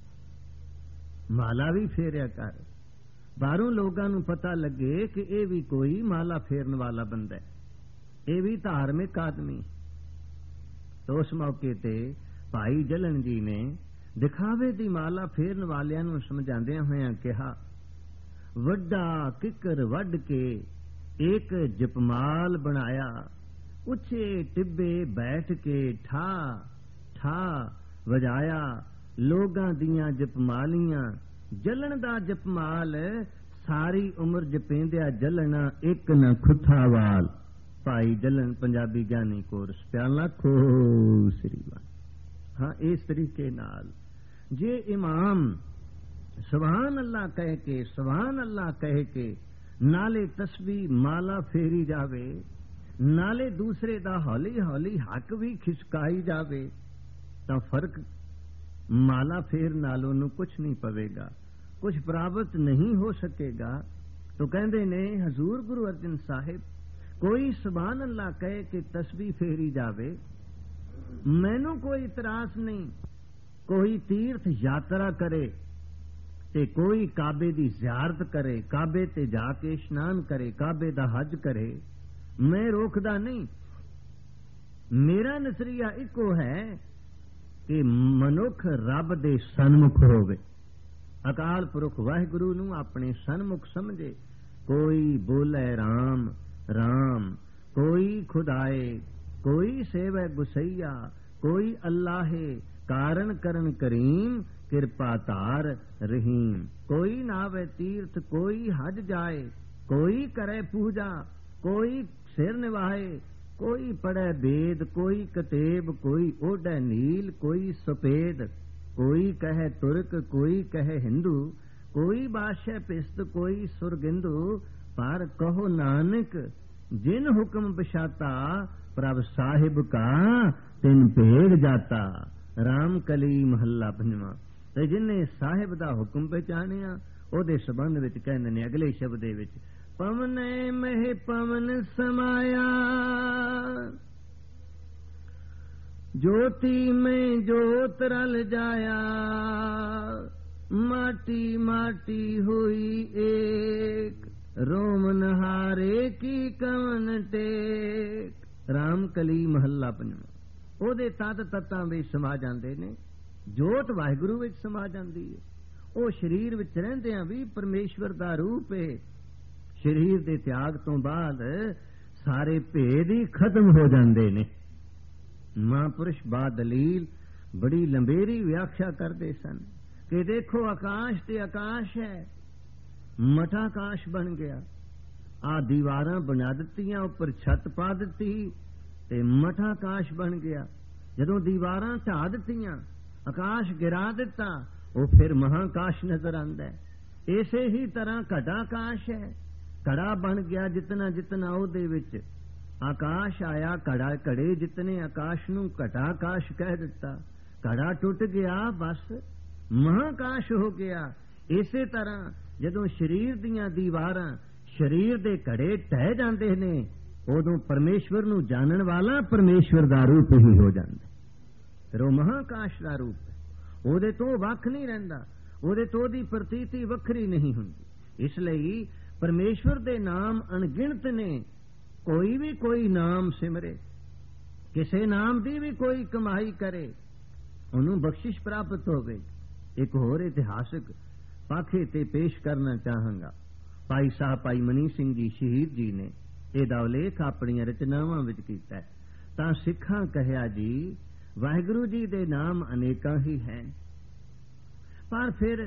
ਮਾਲਾ ਵੀ ਫੇਰਿਆ ਕਰ, ਬਾਹਰੋਂ ਲੋਕਾਂ ਨੂੰ ਪਤਾ ਲੱਗੇ ਕਿ ਇਹ ਵੀ ਕੋਈ ਮਾਲਾ ਫੇਰਨ ਵਾਲਾ ਬੰਦਾ ਹੈ, ਇਹ ਵੀ ਧਾਰਮਿਕ ਆਦਮੀ। तो उस मौके ते भाई जलन जी ने दिखावे दी माला फेरन वालियां नूं समझांदे होया कहा, वड्डा किकर वड के एक जपमाल बनाया, उच्चे टिब्बे बैठ के ठा ठा वजाया, लोगां दियां जपमालियां जलन दा जपमाल सारी उम्र जपेंदिया जलना एक न खुथा वाल। भाई जलन पंजाबी ज्ञानी कोर्स प्याला खो श्रीवान। हाँ, इस तरीके नाल जे इमाम सुभान अल्लाह कह के सुभान अल्लाह कह के नाले तस्बीह माला फेरी जावे, नाले दूसरे दा हौली हौली हक भी खिसकाई जावे, तो फर्क माला फेर नालों नूं कुछ नहीं पवेगा, कुछ प्राप्त नहीं हो सकेगा। तो कहते ने हजूर गुरु अर्जन साहिब, कोई सुभान अल्लाह कहे कि तस्बीह फेरी जावे, मैनू कोई इतराज नहीं। कोई तीर्थ यात्रा करे ते कोई काबे दी ज़ियारत करे, काबे ते जाके स्नान करे, काबे दा हज करे, मैं रोकदा नहीं। मेरा नजरिया इको है कि मनुख रब दे सन्मुख होवे, अकाल पुरख वाहिगुरु नूं अपने सन्मुख समझे। कोई बोले राम राम, कोई खुदाए कोई सेवै गुसैया, कोई अल्लाहे कारण करन करीम, कृपा तार रहीम। कोई नावे तीर्थ, कोई हज जाए, कोई करे पूजा, कोई सिर निवाहे, कोई पढ़े वेद, कोई कतेब, कोई ओढ़े नील, कोई सफेद, कोई कहे तुर्क, कोई कहे हिंदू, कोई बादशाह पिस्त, कोई सुरगिंदू। पर कहो नानक जिन हुक्म बशाता, प्रभ साहिब का तिन भेड़ जाता। राम कली महला पंजवां। ते जिन्हें साहिब दा हुक्म पहचानिया ओदे संबंध विच कहंदे ने अगले शब्द दे विच, पवने मह पवन समाया, ज्योति में ज्योत रल जाया, माटी माटी हुई एक, रोम नहारे की कवन टेक। राम कली महला पंजवां। ਉਹਦੇ ਤਤ ਤਤਾਂ ਵਿੱਚ ਸਮਾ ਜਾਂਦੇ ਨੇ, ਜੋਤ ਵਾਹਿਗੁਰੂ ਵਿੱਚ ਸਮਾ ਜਾਂਦੀ ਹੈ। ਉਹ ਸਰੀਰ ਵਿੱਚ ਰਹਿੰਦਿਆਂ ਵੀ ਪਰਮੇਸ਼ਵਰ ਦਾ ਰੂਪ ਹੈ। ਸਰੀਰ ਦੇ ਤਿਆਗ ਤੋਂ ਬਾਅਦ ਸਾਰੇ ਭੇਦ ਹੀ ਖਤਮ ਹੋ ਜਾਂਦੇ ਨੇ। ਮਹਾਂਪੁਰਸ਼ ਬਾਦਲੀਲ ਬੜੀ ਲੰਬੇਰੀ ਵਿਆਖਿਆ ਕਰਦੇ ਸਨ ਕਿ ਦੇਖੋ ਆਕਾਸ਼ ਤੇ ਆਕਾਸ਼ ਹੈ, ਮਠਾਕਾਸ਼ ਬਣ ਗਿਆ। ਆ ਦੀਵਾਰਾਂ ਬਣਾ ਦਿੱਤੀਆਂ, ਉੱਪਰ ਛੱਤ ਪਾ ਦਿੱਤੀ ਤੇ ਮਠਾਕਾਸ਼ ਬਣ ਗਿਆ। ਜਦੋਂ ਦੀਵਾਰਾਂ ਢਾ ਦਿੱਤੀਆਂ, ਆਕਾਸ਼ ਗਿਰਾ ਦਿੱਤਾ, ਉਹ ਫਿਰ ਮਹਾਕਾਸ਼ ਨਜ਼ਰ ਆਂਦਾ ਹੈ। ਇਸੇ ਹੀ ਤਰ੍ਹਾਂ ਘਟਾਕਾਸ਼ ਹੈ, ਘੜਾ ਬਣ ਗਿਆ। ਜਿਤਨਾ ਜਿਤਨਾ ਉਹਦੇ ਵਿੱਚ ਆਕਾਸ਼ ਆਇਆ, ਘੜਾ ਘੜੇ ਜਿਤਨੇ ਆਕਾਸ਼ ਨੂੰ ਘਟਾਕਾਸ਼ ਕਹਿ ਦਿੱਤਾ। ਘੜਾ ਟੁੱਟ ਗਿਆ, ਬਸ ਮਹਾਕਾਸ਼ ਹੋ ਗਿਆ। ਇਸੇ ਤਰ੍ਹਾਂ ਜਦੋਂ ਸਰੀਰ ਦੀਆਂ ਦੀਵਾਰਾਂ, ਸਰੀਰ ਦੇ ਘੜੇ ਢਹਿ ਜਾਂਦੇ ਨੇ, ਉਦੋਂ ਪਰਮੇਸ਼ਵਰ ਨੂੰ ਜਾਣਨ ਵਾਲਾ ਪਰਮੇਸ਼ਵਰ ਦਾ ਰੂਪ ਹੀ ਹੋ ਜਾਂਦਾ। ਫਿਰ ਉਹ ਮਹਾਕਾਸ਼ ਦਾ ਰੂਪ ਹੈ। ਉਹਦੇ ਤੋਂ ਵੱਖ ਨਹੀਂ ਰਹਿੰਦਾ, ਉਹਦੇ ਤੋਂ ਦੀ ਪ੍ਰਤੀਤੀ ਵੱਖਰੀ ਨਹੀਂ ਹੁੰਦੀ। ਇਸ ਲਈ ਪਰਮੇਸ਼ਵਰ ਦੇ ਨਾਮ ਅਣਗਿਣਤ ਨੇ। ਕੋਈ ਵੀ ਕੋਈ ਨਾਮ ਸਿਮਰੇ, ਕਿਸੇ ਨਾਮ ਦੀ ਵੀ ਕੋਈ ਕਮਾਈ ਕਰੇ, ਉਹਨੂੰ ਬਖਸ਼ਿਸ਼ ਪ੍ਰਾਪਤ ਹੋਵੇ। ਇੱਕ ਹੋਰ ਇਤਿਹਾਸਕ ਪਾਖੇ ਤੇ ਪੇਸ਼ ਕਰਨਾ ਚਾਹਾਂਗਾ। ਭਾਈ ਸਾਹਿਬ ਭਾਈ ਮਨੀ ਸਿੰਘ ਜੀ ਸ਼ਹੀਦ ਜੀ ਨੇ ਇਹਦਾ ਉਲੇਖ ਆਪਣੀਆਂ ਰਚਨਾਵਾਂ ਵਿੱਚ ਕੀਤਾ ਹੈ। ਤਾਂ ਸਿੱਖਾਂ ਕਹਿਆ ਜੀ, ਵਾਹਿਗੁਰੂ ਜੀ ਦੇ ਨਾਮ ਅਨੇਕਾਂ ਹੀ ਹੈ, ਪਰ ਫਿਰ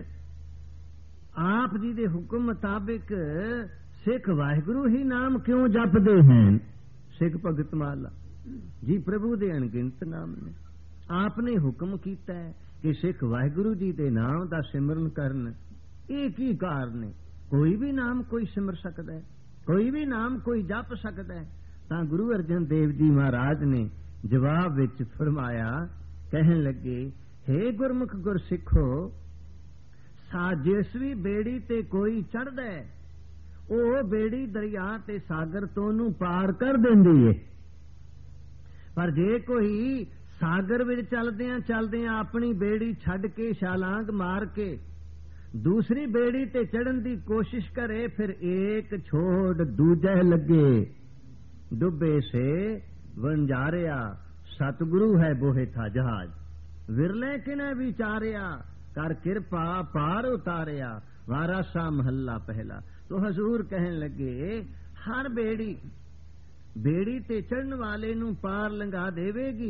ਆਪ ਜੀ ਦੇ ਹੁਕਮ ਮੁਤਾਬਿਕ ਸਿੱਖ ਵਾਹਿਗੁਰੂ ਹੀ ਨਾਮ ਕਿਉਂ ਜਪਦੇ ਹਨ? ਸਿੱਖ ਭਗਤ ਮਾਲਾ ਜੀ ਪ੍ਰਭੂ ਦੇ ਅਣਗਿਣਤ ਨਾਮ ਨੇ। ਆਪ ਨੇ ਹੁਕਮ ਕੀਤਾ ਹੈ ਕਿ ਸਿੱਖ ਵਾਹਿਗੁਰੂ ਜੀ ਦੇ ਨਾਮ ਦਾ ਸਿਮਰਨ ਕਰਨ। ਇਹ ਕੀ ਕਾਰਨ ਹੈ? ਕੋਈ ਵੀ ਨਾਮ ਕੋਈ ਸਿਮਰ ਸਕਦਾ ਹੈ, ਕੋਈ ਵੀ ਨਾਮ ਕੋਈ ਜਪ ਸਕਦਾ ਹੈ। ਤਾਂ ਗੁਰੂ ਅਰਜਨ ਦੇਵ ਜੀ ਮਹਾਰਾਜ ਨੇ ਜਵਾਬ ਵਿੱਚ ਫਰਮਾਇਆ, ਕਹਿਣ ਲੱਗੇ, ਹੇ ਗੁਰਮੁਖ ਗੁਰਸਿੱਖੋ, ਜਿਸ ਵੀ ਬੇੜੀ ਤੇ ਕੋਈ ਚੜ੍ਹਦਾ ਹੈ, ਉਹ ਬੇੜੀ ਦਰਿਆ ਤੇ ਸਾਗਰ ਤੋਂ ਨੂੰ ਪਾਰ ਕਰ ਦਿੰਦੀ ਏ। ਪਰ ਜੇ ਕੋਈ ਸਾਗਰ ਵਿੱਚ ਚਲਦਿਆਂ ਚਲਦਿਆਂ ਆਪਣੀ ਬੇੜੀ ਛੱਡ ਕੇ ਛਾਲਾਂਗ ਮਾਰ ਕੇ दूसरी बेड़ी ते चढ़न दी कोशिश करे, फिर एक छोड़ दूजे लगे, डुबे से वंजारिया, सतगुरु है बोहे था जहाज, विरले किने विचारिया, कर कृपा पार उतारिया। वारा सा महला पहला। तो हजूर कहन लगे, हर बेड़ी बेड़ी ते चढ़न वाले नू पार लंघा देवेगी,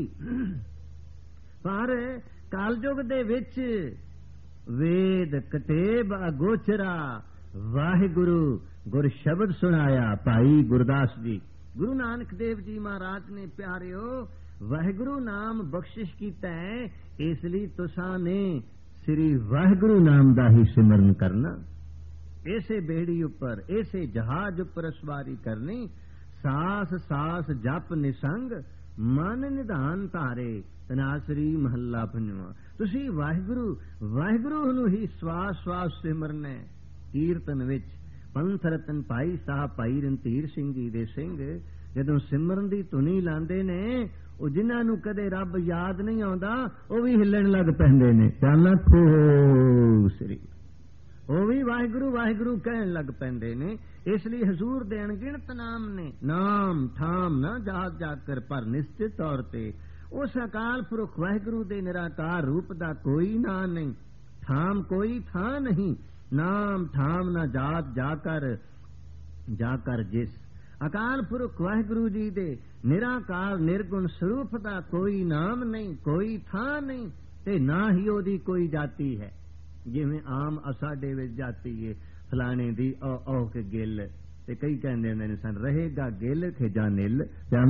पर कालयुग दे विच वेद कतेब अगोचरा वाहिगुरु गुर शब्द सुनाया। भाई गुरदास जी गुरु नानक देव जी महाराज ने प्यारियो वाहिगुरु नाम बख्शिश कीता है, इसलिए तुसा ने श्री वाहिगुरु नाम दा ही सिमरन करना। ऐसे बेड़ी उपर ऐसे जहाज उपर सवारी करनी। सास सास जप निसंग मन निधान तारे। तनासरी महला पंजवां। तुसी वाहिगुरु वाहिगुरु ਨੂੰ ਹੀ ਸਵਾਸ ਸਵਾਸ ਸਿਮਰਨਾ। ਕੀਰਤਨ ਵਿੱਚ ਪੰਥ ਰਤਨ ਭਾਈ ਸਾਹਿਬ ਭਾਈ ਰਣਧੀਰ ਸਿੰਘ ਜੀ ਦੇ ਸਿੰਘ ਜਦੋਂ ਸਿਮਰਨ ਦੀ ਧੁਨੀ ਲਾਉਂਦੇ ਨੇ, ਉਹ ਜਿਨ੍ਹਾਂ ਨੂੰ ਕਦੇ ਰੱਬ ਯਾਦ ਨਹੀਂ ਆਉਂਦਾ ਉਹ ਵੀ ਹਿੱਲਣ ਲੱਗ ਪੈਂਦੇ ਨੇ। ਚਾਲਾ ਖੋਸਰੀ ਉਹ ਵੀ ਵਾਹਿਗੁਰੂ ਵਾਹਿਗੁਰੂ ਕਹਿਣ ਲੱਗ ਪੈਂਦੇ ਨੇ। ਇਸ ਲਈ ਹਜ਼ੂਰ ਦੇ ਅਣਗਿਣਤ ਨਾਮ ਨੇ। ਨਾਮ ਠਾਮ ਨਾ ਜਾਤ ਜਾਤ ਕਰ, ਪਰ ਨਿਸ਼ਚਿਤ ਤੌਰ ਤੇ ਉਸ ਅਕਾਲ ਪੁਰਖ ਵਾਹਿਗੁਰੂ ਦੇ ਨਿਰਾਕਾਰ ਰੂਪ ਦਾ ਕੋਈ ਨਾਂ ਨਹੀਂ, ਥਾਮ ਕੋਈ ਥਾਂ ਨਹੀਂ। ਨਾਮ ਠਾਮ ਨਾ ਜਾਤ ਜਾ ਕਰ, ਜਾ ਕਰ ਜਿਸ ਅਕਾਲ ਪੁਰਖ ਵਾਹਿਗੁਰੂ ਜੀ ਦੇ ਨਿਰਾਕਾਰ ਨਿਰਗੁਣ ਸਰੂਪ ਦਾ ਕੋਈ ਨਾਮ ਨਹੀਂ, ਕੋਈ ਥਾਂ ਨਹੀਂ, ਤੇ ਨਾ ਹੀ ਉਹਦੀ ਕੋਈ ਜਾਤੀ ਹੈ। ਜਿਵੇਂ ਆਮ ਸਾਡੇ ਵਿੱਚ ਜਾਤੀ ਹੈ ਫਲਾਣੇ ਦੀ ਔ ਕੇ ਗਿੱਲ, ਤੇ ਕਈ ਕਹਿੰਦੇ ਹੁੰਦੇ ਨੇ ਸਨ ਰਹੇਗਾ ਗਿੱਲ ਖੇਜਾ ਨਿਲ,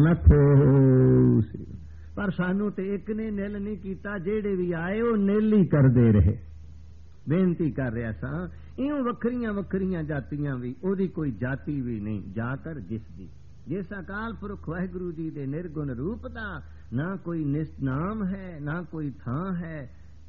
ਪਰ ਸਾਨੂੰ ਤੇ ਇੱਕ ਨੇ ਨਿਲ ਨਹੀਂ ਕੀਤਾ, ਜਿਹੜੇ ਵੀ ਆਏ ਉਹ ਨਿਲ ਹੀ ਕਰਦੇ ਰਹੇ। ਬੇਨਤੀ ਕਰ ਰਿਹਾ ਸਾਂ, ਇਉਂ ਵੱਖਰੀਆਂ ਵੱਖਰੀਆਂ ਜਾਤੀਆਂ ਵੀ, ਉਹਦੀ ਕੋਈ ਜਾਤੀ ਵੀ ਨਹੀਂ, ਜਾ ਕਰ ਜਿਸ ਦੀ, ਜਿਸ ਅਕਾਲ ਪੁਰਖ ਵਾਹਿਗੁਰੂ ਜੀ ਦੇ ਨਿਰਗੁਣ ਰੂਪ ਦਾ ਨਾ ਕੋਈ ਨਾਮ ਹੈ, ਨਾ ਕੋਈ ਥਾਂ ਹੈ,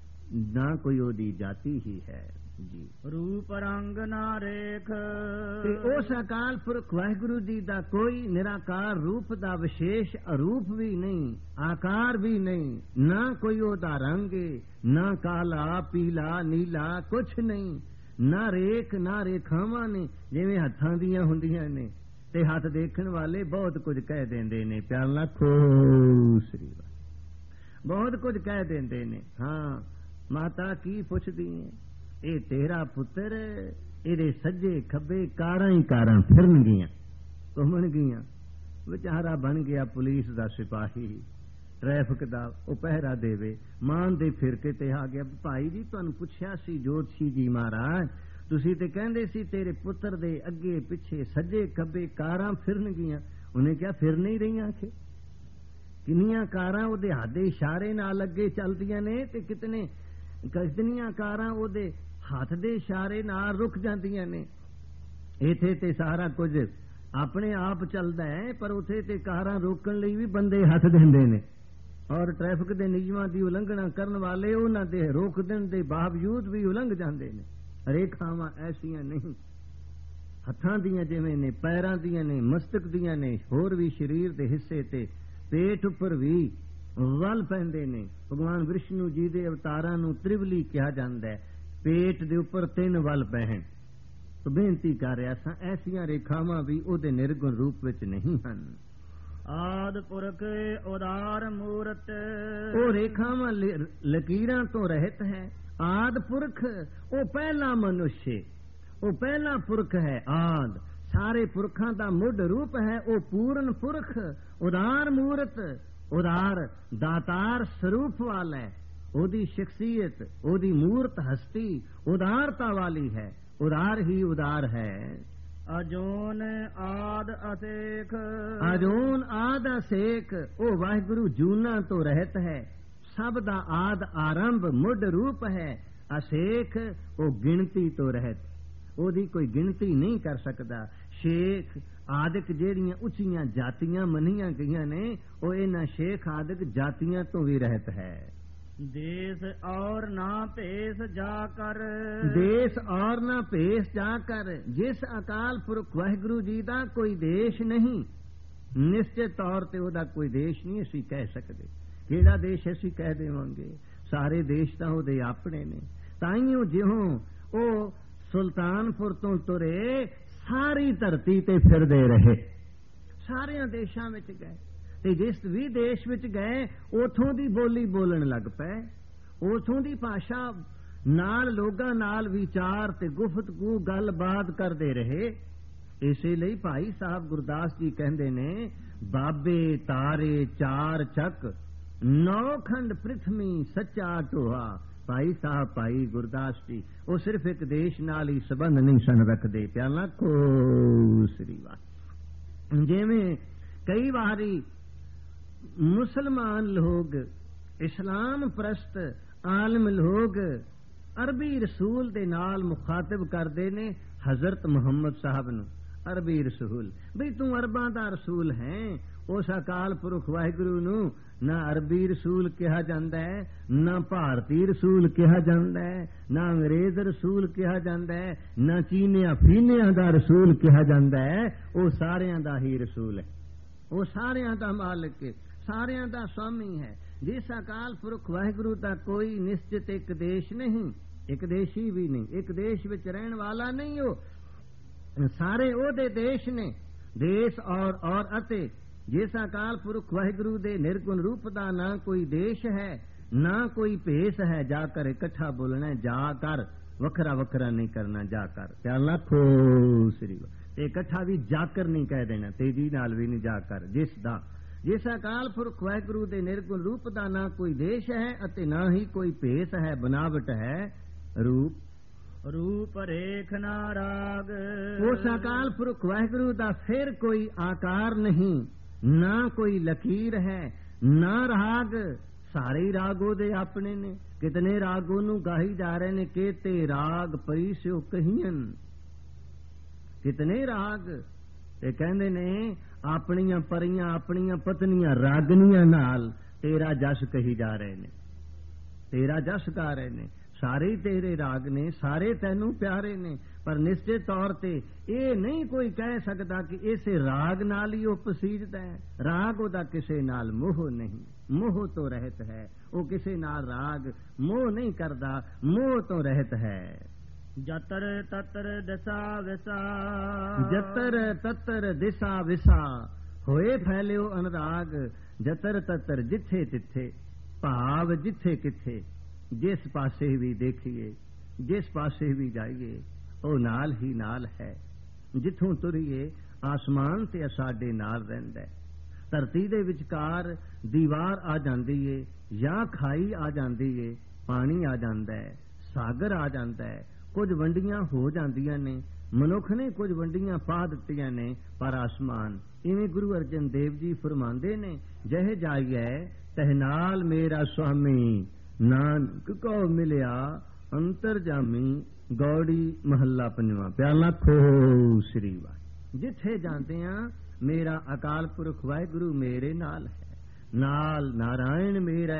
ਨਾ ਕੋਈ ਉਹਦੀ ਜਾਤੀ ਹੀ ਹੈ ਜੀ। ਰੂਪ ਰੰਗ ਨਾ ਰੇਖ, ਤੇ ਉਸ ਅਕਾਲ ਪੁਰਖ ਵਾਹਿਗੁਰੂ ਜੀ ਦਾ ਕੋਈ ਨਿਰਾਕਾਰ ਰੂਪ ਦਾ ਵਿਸ਼ੇਸ਼ ਅਰੂਪ ਵੀ ਨਹੀਂ, ਆਕਾਰ ਵੀ ਨਹੀਂ, ਨਾ ਕੋਈ ਉਹਦਾ ਰੰਗ, ਨਾ ਕਾਲਾ ਪੀਲਾ ਨੀਲਾ ਕੁਛ ਨਹੀਂ, ਨਾ ਰੇਖ ਨਾ ਰੇਖਾਵਾਂ ਨੇ ਜਿਵੇਂ ਹੱਥਾਂ ਦੀਆਂ ਹੁੰਦੀਆਂ ਨੇ, ਤੇ ਹੱਥ ਦੇਖਣ ਵਾਲੇ ਬਹੁਤ ਕੁਝ ਕਹਿ ਦਿੰਦੇ ਨੇ, ਪਿਆਰ ਨਾਲ ਖੋ ਸ੍ਰੀ ਬਹੁਤ ਕੁਝ ਕਹਿ ਦਿੰਦੇ ਨੇ। ਹਾਂ ਮਾਤਾ ਕੀ ਪੁੱਛਦੀ ਹੈ, ਇਹ ਤੇਰਾ ਪੁੱਤਰ, ਇਹਦੇ ਸੱਜੇ ਖੱਬੇ ਕਾਰਾਂ ਹੀ ਕਾਰਾਂ ਫਿਰਨ ਗਈਆਂ, ਘੁੰਮਣ ਗਈਆਂ, ਵਿਚਾਰਾ ਬਣ ਗਿਆ ਪੁਲਿਸ ਦਾ ਸਿਪਾਹੀ, ਟ੍ਰੈਫਿਕ ਦਾ ਉਹ ਪਹਿਰਾ ਦੇਵੇ, ਮਾਨ ਦੇ ਫਿਰਕੇ ਤੇ ਆ ਗਿਆ। ਭਾਈ ਜੀ ਤੁਹਾਨੂੰ ਪੁੱਛਿਆ ਸੀ ਜੋਤਸ਼ੀ ਜੀ ਮਹਾਰਾਜ, ਤੁਸੀਂ ਤੇ ਕਹਿੰਦੇ ਸੀ ਤੇਰੇ ਪੁੱਤਰ ਦੇ ਅੱਗੇ ਪਿੱਛੇ ਸੱਜੇ ਖੱਬੇ ਕਾਰਾਂ ਫਿਰਨ ਗਈਆਂ। ਉਹਨੇ ਕਿਹਾ ਫਿਰ ਨਹੀਂ ਰਹੀਆਂ, ਆਖੇ ਕਿੰਨੀਆਂ ਕਾਰਾਂ ਉਹਦੇ ਹੱਥ ਦੇ ਇਸ਼ਾਰੇ ਨਾਲ ਅੱਗੇ ਚੱਲਦੀਆਂ ਨੇ, ਤੇ ਕਿਤਨੇ ਕਿਤਨੀਆਂ ਕਾਰਾਂ ਉਹਦੇ ਹੱਥ ਦੇ ਇਸ਼ਾਰੇ ਨਾਲ ਰੁਕ ਜਾਂਦੀਆਂ ਨੇ। ਇਥੇ ਤੇ ਸਾਰਾ ਕੁਝ ਆਪਣੇ ਆਪ ਚੱਲਦਾ ਹੈ, ਪਰ ਉਥੇ ਤੇ ਕਾਰਾਂ ਰੋਕਣ ਲਈ ਵੀ ਬੰਦੇ ਹੱਥ ਦਿੰਦੇ ਨੇ, ਔਰ ਟ੍ਰੈਫਿਕ ਦੇ ਨਿਯਮਾਂ ਦੀ ਉਲੰਘਣਾ ਕਰਨ ਵਾਲੇ ਉਹਨਾਂ ਦੇ ਰੋਕ ਦੇਣ ਦੇ ਬਾਵਜੂਦ ਵੀ ਉਲੰਘ ਜਾਂਦੇ ਨੇ। ਰੇਖਾਵਾਂ ਐਸੀਆਂ ਨਹੀਂ, ਹੱਥਾਂ ਦੀਆਂ ਜਿਵੇਂ ਨੇ, ਪੈਰਾਂ ਦੀਆਂ ਨੇ, ਮਸਤਕ ਦੀਆਂ ਨੇ, ਹੋਰ ਵੀ ਸਰੀਰ ਦੇ ਹਿੱਸੇ ਤੇ ਪੇਟ ਉੱਪਰ ਵੀ ਵੱਲ ਪੈਂਦੇ ਨੇ। ਭਗਵਾਨ ਵਿਸ਼ਨੂੰ ਜੀ ਦੇ ਅਵਤਾਰਾਂ ਨੂੰ ਤ੍ਰਿਵਲੀ ਕਿਹਾ ਜਾਂਦਾ ਹੈ, ਪੇਟ ਦੇ ਉੱਪਰ ਤਿੰਨ ਵੱਲ ਪੈਣ। ਤੋ ਬੇਨਤੀ ਕਰ ਰਿਹਾ ਸਾਂ, ਐਸੀਆਂ ਰੇਖਾਵਾਂ ਵੀ ਉਹਦੇ ਨਿਰਗੁਣ ਰੂਪ ਵਿੱਚ ਨਹੀਂ ਹਨ। ਆਦ ਪੁਰਖ ਉਦਾਰ ਮੂਰਤ, ਉਹ ਰੇਖਾਵਾਂ ਲਕੀਰਾਂ ਤੋਂ ਰਹਿਤ ਹੈ। ਆਦ ਪੁਰਖ ਉਹ ਪਹਿਲਾ ਮਨੁੱਖ, ਉਹ ਪਹਿਲਾ ਪੁਰਖ ਹੈ। ਆਦ ਸਾਰੇ ਪੁਰਖਾਂ ਦਾ ਮੁੱਢ ਰੂਪ ਹੈ, ਉਹ ਪੂਰਨ ਪੁਰਖ ਉਦਾਰ ਮੂਰਤ, ਉਦਾਰ ਦਾਤਾਰ ਸਰੂਪ ਵਾਲਾ ਹੈ। ਉਹਦੀ ਸ਼ਖਸੀਅਤ, ਉਹਦੀ ਮੂਰਤ ਹਸਤੀ ਉਦਾਰਤਾ ਵਾਲੀ ਹੈ, ਉਦਾਰ ਹੀ ਉਦਾਰ ਹੈ। ਅਜੂਨ ਆਦ ਅਸੇਖ, ਅਜੂਨ ਆਦ ਅਸੇਖ ਉਹ ਵਾਹਿਗੁਰੂ ਜੂਨਾ ਤੋਂ ਰਹਿਤ ਹੈ, ਸਭ ਦਾ ਆਦ ਆਰੰਭ ਮੁੱਢ ਰੂਪ ਹੈ। ਅਸੇਖ ਉਹ ਗਿਣਤੀ ਤੋਂ ਰਹਿਤ, ਉਹਦੀ ਕੋਈ ਗਿਣਤੀ ਨਹੀਂ ਕਰ ਸਕਦਾ। ਸ਼ੇਖ ਆਦਿਕ ਜਿਹੜੀਆਂ ਉੱਚੀਆਂ ਜਾਤੀਆਂ ਮੰਨੀਆਂ ਗਈਆਂ ਨੇ, ਉਹ ਇਹਨਾਂ ਸ਼ੇਖ ਆਦਿਕ ਜਾਤੀਆਂ ਤੋਂ ਵੀ ਰਹਿਤ ਹੈ। ਦੇਸ ਔਰ ਨਾ ਭੇਸ ਜਾ ਕਰ, ਦੇਸ ਔਰ ਨਾ ਭੇਸ ਜਾ ਕਰ, ਜਿਸ ਅਕਾਲ ਪੁਰਖ ਵਾਹਿਗੁਰੂ ਜੀ ਦਾ ਕੋਈ ਦੇਸ਼ ਨਹੀਂ, ਨਿਸ਼ਚਿਤ ਤੌਰ ਤੇ ਉਹਦਾ ਕੋਈ ਦੇਸ਼ ਨਹੀਂ ਅਸੀਂ ਕਹਿ ਸਕਦੇ। ਕਿਹੜਾ ਦੇਸ਼ ਅਸੀਂ ਕਹਿ ਦੇਵਾਂਗੇ, ਸਾਰੇ ਦੇਸ਼ ਤਾਂ ਉਹਦੇ ਆਪਣੇ ਨੇ। ਤਾਈਓ ਜਿਉਂ ਉਹ ਸੁਲਤਾਨਪੁਰ ਤੋਂ ਤੁਰੇ, ਸਾਰੀ ਧਰਤੀ ਤੇ ਫਿਰਦੇ ਰਹੇ, ਸਾਰਿਆਂ ਦੇਸ਼ਾਂ ਵਿੱਚ ਗਏ, ਤੇ ਜਿਸ ਵੀ ਦੇਸ਼ ਵਿੱਚ ਗਏ ਉਥੋਂ ਦੀ ਬੋਲੀ ਬੋਲਣ ਲੱਗ ਪਏ, ਉਥੋਂ ਦੀ ਭਾਸ਼ਾ ਨਾਲ ਲੋਕਾਂ ਨਾਲ ਵਿਚਾਰ ਤੇ ਗੁਫ਼ਤਗੂ ਗੱਲਬਾਤ ਕਰਦੇ ਰਹੇ। ਇਸੇ ਲਈ ਭਾਈ ਸਾਹਿਬ ਗੁਰਦਾਸ ਜੀ ਕਹਿੰਦੇ ਨੇ, ਬਾਬੇ ਤਾਰੇ ਚਾਰ ਚੱਕ, ਨੌ ਖੰਡ ਪ੍ਰਿਥਵੀ ਸੱਚਾ ਟੋਹਾ। ਭਾਈ ਸਾਹਿਬ ਭਾਈ ਗੁਰਦਾਸ ਜੀ ਉਹ ਸਿਰਫ ਇੱਕ ਦੇਸ਼ ਨਾਲ ਹੀ ਸੰਬੰਧ ਨਹੀਂ ਸਨ ਰੱਖਦੇ। ਪਿਆਲਾ ਕੋ ਸ੍ਰੀ ਵਾਹਿਗੁਰੂ। ਜਿਵੇਂ ਕਈ ਵਾਰੀ ਮੁਸਲਮਾਨ ਲੋਗ, ਇਸਲਾਮ ਪ੍ਰਸਤ ਆਲਮ ਲੋਗ ਅਰਬੀ ਰਸੂਲ ਦੇ ਨਾਲ ਮੁਖਾਤਬ ਕਰਦੇ ਨੇ ਹਜ਼ਰਤ ਮੁਹੰਮਦ ਸਾਹਿਬ ਨੂੰ। ਅਰਬੀ ਰਸੂਲ, ਬਈ ਤੂੰ ਅਰਬਾਂ ਦਾ ਰਸੂਲ ਹੈ। ਉਸ ਅਕਾਲ ਪੁਰਖ ਵਾਹਿਗੁਰੂ ਨੂੰ ਨਾ ਅਰਬੀ ਰਸੂਲ ਕਿਹਾ ਜਾਂਦਾ ਹੈ, ਨਾ ਭਾਰਤੀ ਰਸੂਲ ਕਿਹਾ ਜਾਂਦਾ ਹੈ, ਨਾ ਅੰਗਰੇਜ਼ ਰਸੂਲ ਕਿਹਾ ਜਾਂਦਾ ਹੈ, ਨਾ ਚੀਨਿਆਂ ਫੀਨਿਆਂ ਦਾ ਰਸੂਲ ਕਿਹਾ ਜਾਂਦਾ ਹੈ। ਉਹ ਸਾਰਿਆਂ ਦਾ ਹੀ ਰਸੂਲ ਹੈ, ਉਹ ਸਾਰਿਆਂ ਦਾ ਮਾਲਕ ਹੈ, ਸਾਰਿਆਂ ਦਾ ਸਵਾਮੀ ਹੈ। ਜਿਸ ਅਕਾਲ ਪੁਰਖ ਵਾਹਿਗੁਰੂ ਦਾ ਕੋਈ ਨਿਸ਼ਚਿਤ ਇੱਕ ਦੇਸ਼ ਨਹੀਂ, ਇੱਕ ਦੇਸ਼ੀ ਵੀ ਨਹੀਂ, ਇੱਕ ਦੇਸ਼ ਵਿੱਚ ਰਹਿਣ ਵਾਲਾ ਨਹੀਂ। ਉਹ ਸਾਰੇ ਉਹਦੇ ਦੇਸ਼ ਨੇ, ਦੇਸ਼ ਔਰ ਔਰ ਅਤੇ ਜਿਸ ਅਕਾਲ ਪੁਰਖ ਵਾਹਿਗੁਰੂ ਦੇ ਨਿਰਗੁਣ ਰੂਪ ਦਾ ਨਾ ਕੋਈ ਦੇਸ਼ ਹੈ, ਨਾ ਕੋਈ ਭੇਸ ਹੈ। ਜਾ ਕਰ ਇਕੱਠਾ ਬੋਲਣਾ, ਜਾ ਕਰ ਵੱਖਰਾ ਵੱਖਰਾ ਨਹੀਂ ਕਰਨਾ। ਜਾ ਕਰ ਪਿਆਲਾ ਖੋ ਸ੍ਰੀ ਤੇ ਇਕੱਠਾ ਵੀ ਜਾਕਰ ਨਹੀਂ ਕਹਿ ਦੇਣਾ, ਤੇਜ਼ੀ ਨਾਲ ਵੀ ਨਹੀਂ ਜਾਕਰ। ਜਿਸ ਦਾ ਜਿਸ ਅਕਾਲ ਪੁਰਖ ਵਾਹਿਗੁਰੂ ਦੇ ਨਿਰਗੁਣ ਰੂਪ ਦਾ ਨਾ ਕੋਈ ਦੇਸ਼ ਹੈ ਅਤੇ ਨਾ ਹੀ ਕੋਈ ਭੇਸ ਹੈ, ਬਨਾਵਟ ਹੈ ਰੂਪ ਰੂਪ ਰੇਖ ਨਾ ਰਾਗ। ਉਸ ਅਕਾਲ ਪੁਰਖ ਵਾਹਿਗੁਰੂ ਦਾ ਫਿਰ ਕੋਈ ਆਕਾਰ ਨਹੀਂ, ਨਾ ਕੋਈ ਲਕੀਰ ਹੈ, ਨਾ ਰਾਗ। ਸਾਰੇ ਰਾਗ ਉਹਦੇ ਆਪਣੇ ਨੇ। ਕਿਤਨੇ ਰਾਗ ਉਹਨੂੰ ਗਾਈ ਜਾ ਰਹੇ ਨੇ, ਕੇਤੇ ਰਾਗ ਪਰਿਸਿਓ ਕਹੀਆਂ। ਕਿਤਨੇ ਰਾਗ ਤੇ ਕਹਿੰਦੇ ਨੇ ਆਪਣੀਆਂ ਪਰੀਆਂ ਆਪਣੀਆਂ ਪਤਨੀਆਂ ਰਾਗਨੀਆਂ ਨਾਲ ਤੇਰਾ ਜਸ ਕਹੀ ਜਾ ਰਹੇ ਨੇ, ਤੇਰਾ ਜਸ ਗਾ ਰਹੇ ਨੇ। ਸਾਰੇ ਤੇਰੇ ਰਾਗ ਨੇ, ਸਾਰੇ ਤੈਨੂੰ ਪਿਆਰੇ ਨੇ, ਪਰ ਨਿਸ਼ਚਿਤ ਤੌਰ ਤੇ ਇਹ ਨਹੀਂ ਕੋਈ ਕਹਿ ਸਕਦਾ ਕਿ ਇਸੇ ਰਾਗ ਨਾਲ ਹੀ ਉਹ ਪਸੀਜਦਾ ਹੈ। ਰਾਗ ਉਹਦਾ ਕਿਸੇ ਨਾਲ ਮੋਹ ਨਹੀਂ, ਮੋਹ ਤੋਂ ਰਹਿਤ ਹੈ। ਉਹ ਕਿਸੇ ਨਾਲ ਰਾਗ ਮੋਹ ਨਹੀਂ ਕਰਦਾ, ਮੋਹ ਤੋਂ ਰਹਿਤ ਹੈ। ਜਤਰ ਤਤਰ ਦਿਸਾ ਵਿਸਾ। ਜਤਰ ਤਤਰ ਦਿਸਾ ਵਿਸਾ ਹੋਏ ਫੈਲਿਓ ਅਨਰਾਗ। ਜਤਰ ਤਤਰ ਜਿੱਥੇ ਤਿੱਥੇ, ਭਾਵ ਜਿੱਥੇ ਕਿੱਥੇ, ਜਿਸ ਪਾਸੇ ਵੀ ਦੇਖੀਏ, ਜਿਸ ਪਾਸੇ ਵੀ ਜਾਈਏ, ਉਹ ਨਾਲ ਹੀ ਨਾਲ ਹੈ। ਜਿੱਥੋਂ ਤੁਰੀਏ ਆਸਮਾਨ ਤੇ ਸਾਡੇ ਨਾਲ ਰਹਿੰਦਾ ਹੈ। ਧਰਤੀ ਦੇ ਵਿਚਕਾਰ ਦੀਵਾਰ ਆ ਜਾਂਦੀ ਏ ਜਾਂ ਖਾਈ ਆ ਜਾਂਦੀ ਏ, ਪਾਣੀ ਆ ਜਾਂਦਾ ਹੈ, ਸਾਗਰ ਆ ਜਾਂਦਾ ਹੈ, ਕੁਝ ਵੰਡੀਆਂ ਹੋ ਜਾਂਦੀਆਂ ਨੇ, ਮਨੁੱਖ ਨੇ ਕੁਝ ਵੰਡੀਆਂ ਪਾ ਦਿੱਤੀਆਂ ਨੇ, ਪਰ ਆਸਮਾਨ ਇਵੇਂ ਗੁਰੂ ਅਰਜਨ ਦੇਵ ਜੀ ਫਰਮਾਉਂਦੇ ਨੇ, ਜਹ ਜਾਈਏ ਤਹ ਨਾਲ ਮੇਰਾ ਸੁਆਮੀ, ਨਾਨਕ ਕੋ ਮਿਲਿਆ ਅੰਤਰਜਾਮੀ। ਗੌੜੀ ਮਹੱਲਾ ਪੰਜਵਾਂ। ਪਿਆਲਾ ਖੋ ਸ੍ਰੀ ਵਾਹਿ। ਜਿੱਥੇ ਜਾਂਦੇ ਆ ਮੇਰਾ ਅਕਾਲ ਪੁਰਖ ਵਾਹਿਗੁਰੂ ਮੇਰੇ ਨਾਲ ਹੈ, ਨਾਲ ਨਾਰਾਇਣ ਮੇਰਾ,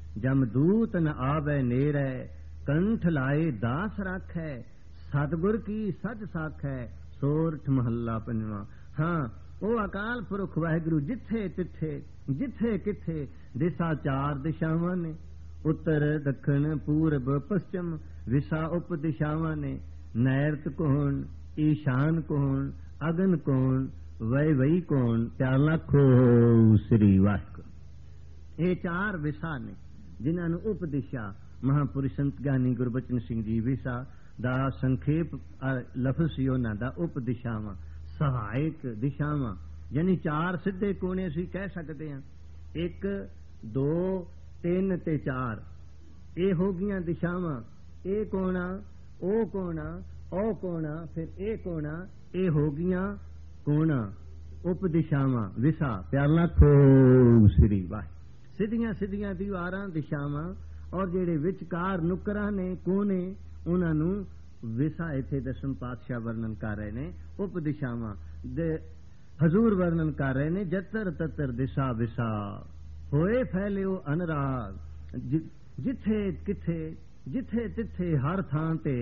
ਜਮਦੂਤ ਨ ਆਵੇ ਨੇਰੇ, ਕੰਠ ਲਾਏ ਦਾਸ ਰਾਖੈ, ਸਤਿਗੁਰ ਕੀ ਸਚ ਸਾਖੈ। ਸੋਰਠ ਮਹੱਲਾ ਪੰਜਵਾਂ। ਹਾਂ, ਉਹ ਅਕਾਲ ਪੁਰਖ ਵਾਹਿਗੁਰੂ ਜਿੱਥੇ ਤਿੱਥੇ, ਜਿੱਥੇ ਕਿੱਥੇ, ਦਿਸ਼ਾ ਚਾਰ ਦਿਸ਼ਾਵਾਂ ਨੇ, ਉੱਤਰ ਦੱਖਣ ਪੂਰਬ ਪਸ਼ਚਮ, ਵਿਸਾ ਉਪ ਦਿਸ਼ਾਵਾਂ ਨੇ। ਨੈਰਤ ਕੌਣ, ਈਸ਼ਾਨ ਕੌਣ, ਅਗਨ ਕੌਣ, ਵੈ ਵਈ ਕੌਣ। ਪਿਆਲਾ ਖੋ ਸ੍ਰੀ ਵਾਹਿਗੁਰੂ। ਇਹ ਚਾਰ ਵਿਸਾ ਨੇ ਜਿਨ੍ਹਾਂ ਨੂੰ ਉਪ ਦਿਸ਼ਾ ਮਹਾਪੁਰਸ਼ ਸੰਤ ਗਿਆਨੀ ਗੁਰਬਚਨ ਸਿੰਘ ਜੀ ਵਿਸਾ ਦਾ ਸੰਖੇਪ ਲਫ਼ਜ਼ ਸੀ ਉਹਨਾਂ ਦਾ। ਉਪ ਦਿਸ਼ਾਵਾਂ, ਸਹਾਇਕ ਦਿਸ਼ਾਵਾਂ, ਯਾਨੀ ਚਾਰ ਸਿੱਧੇ ਕੋਣੇ ਅਸੀਂ ਕਹਿ ਸਕਦੇ ਹਾਂ। ਇੱਕ, ਦੋ, ਤਿੰਨ ਤੇ ਚਾਰ, ਇਹ ਹੋ ਗਈਆਂ ਦਿਸ਼ਾਵਾਂ। ਇਹ ਕੋਣਾ, ਉਹ ਕੋਣਾ, ਉਹ ਕੋਣਾ, ਫਿਰ ਇਹ ਕੋਣਾ, ਇਹ ਹੋ ਗਈਆਂ ਕੋਣਾ, ਉਪ ਦਿਸ਼ਾਵਾਂ ਵਿਸਾ। ਪਿਆਲਾ ਖੋ ਸ੍ਰੀ ਵਾਹਿ। ਸਿੱਧੀਆਂ ਸਿੱਧੀਆਂ ਦੀਵਾਰਾਂ ਦਿਸ਼ਾਵਾਂ, ਔਰ ਜਿਹੜੇ ਵਿਚਕਾਰ ਨੁਕਰਾਂ ਨੇ, ਕੋਨੇ, ਉਹਨਾਂ ਨੂੰ ਵਿਸਾ ਇੱਥੇ ਦਸਮ ਪਾਤਸ਼ਾਹ ਵਰਣਨ ਕਰ ਰਹੇ ਨੇ। ਉਪ ਦਿਸ਼ਾਵਾਂ ਦੇ ਹਜ਼ੂਰ ਵਰਣਨ ਕਰ ਰਹੇ ਨੇ। ਜਤਰ ਤਤਰ ਦਿਸ਼ਾ ਵਿਸਾ ਹੋਏ ਫੈਲਿਓ ਅਨਰਾਗ। ਜਿੱਥੇ ਕਿੱਥੇ, ਜਿੱਥੇ ਤਿੱਥੇ, ਹਰ ਥਾਂ ਤੇ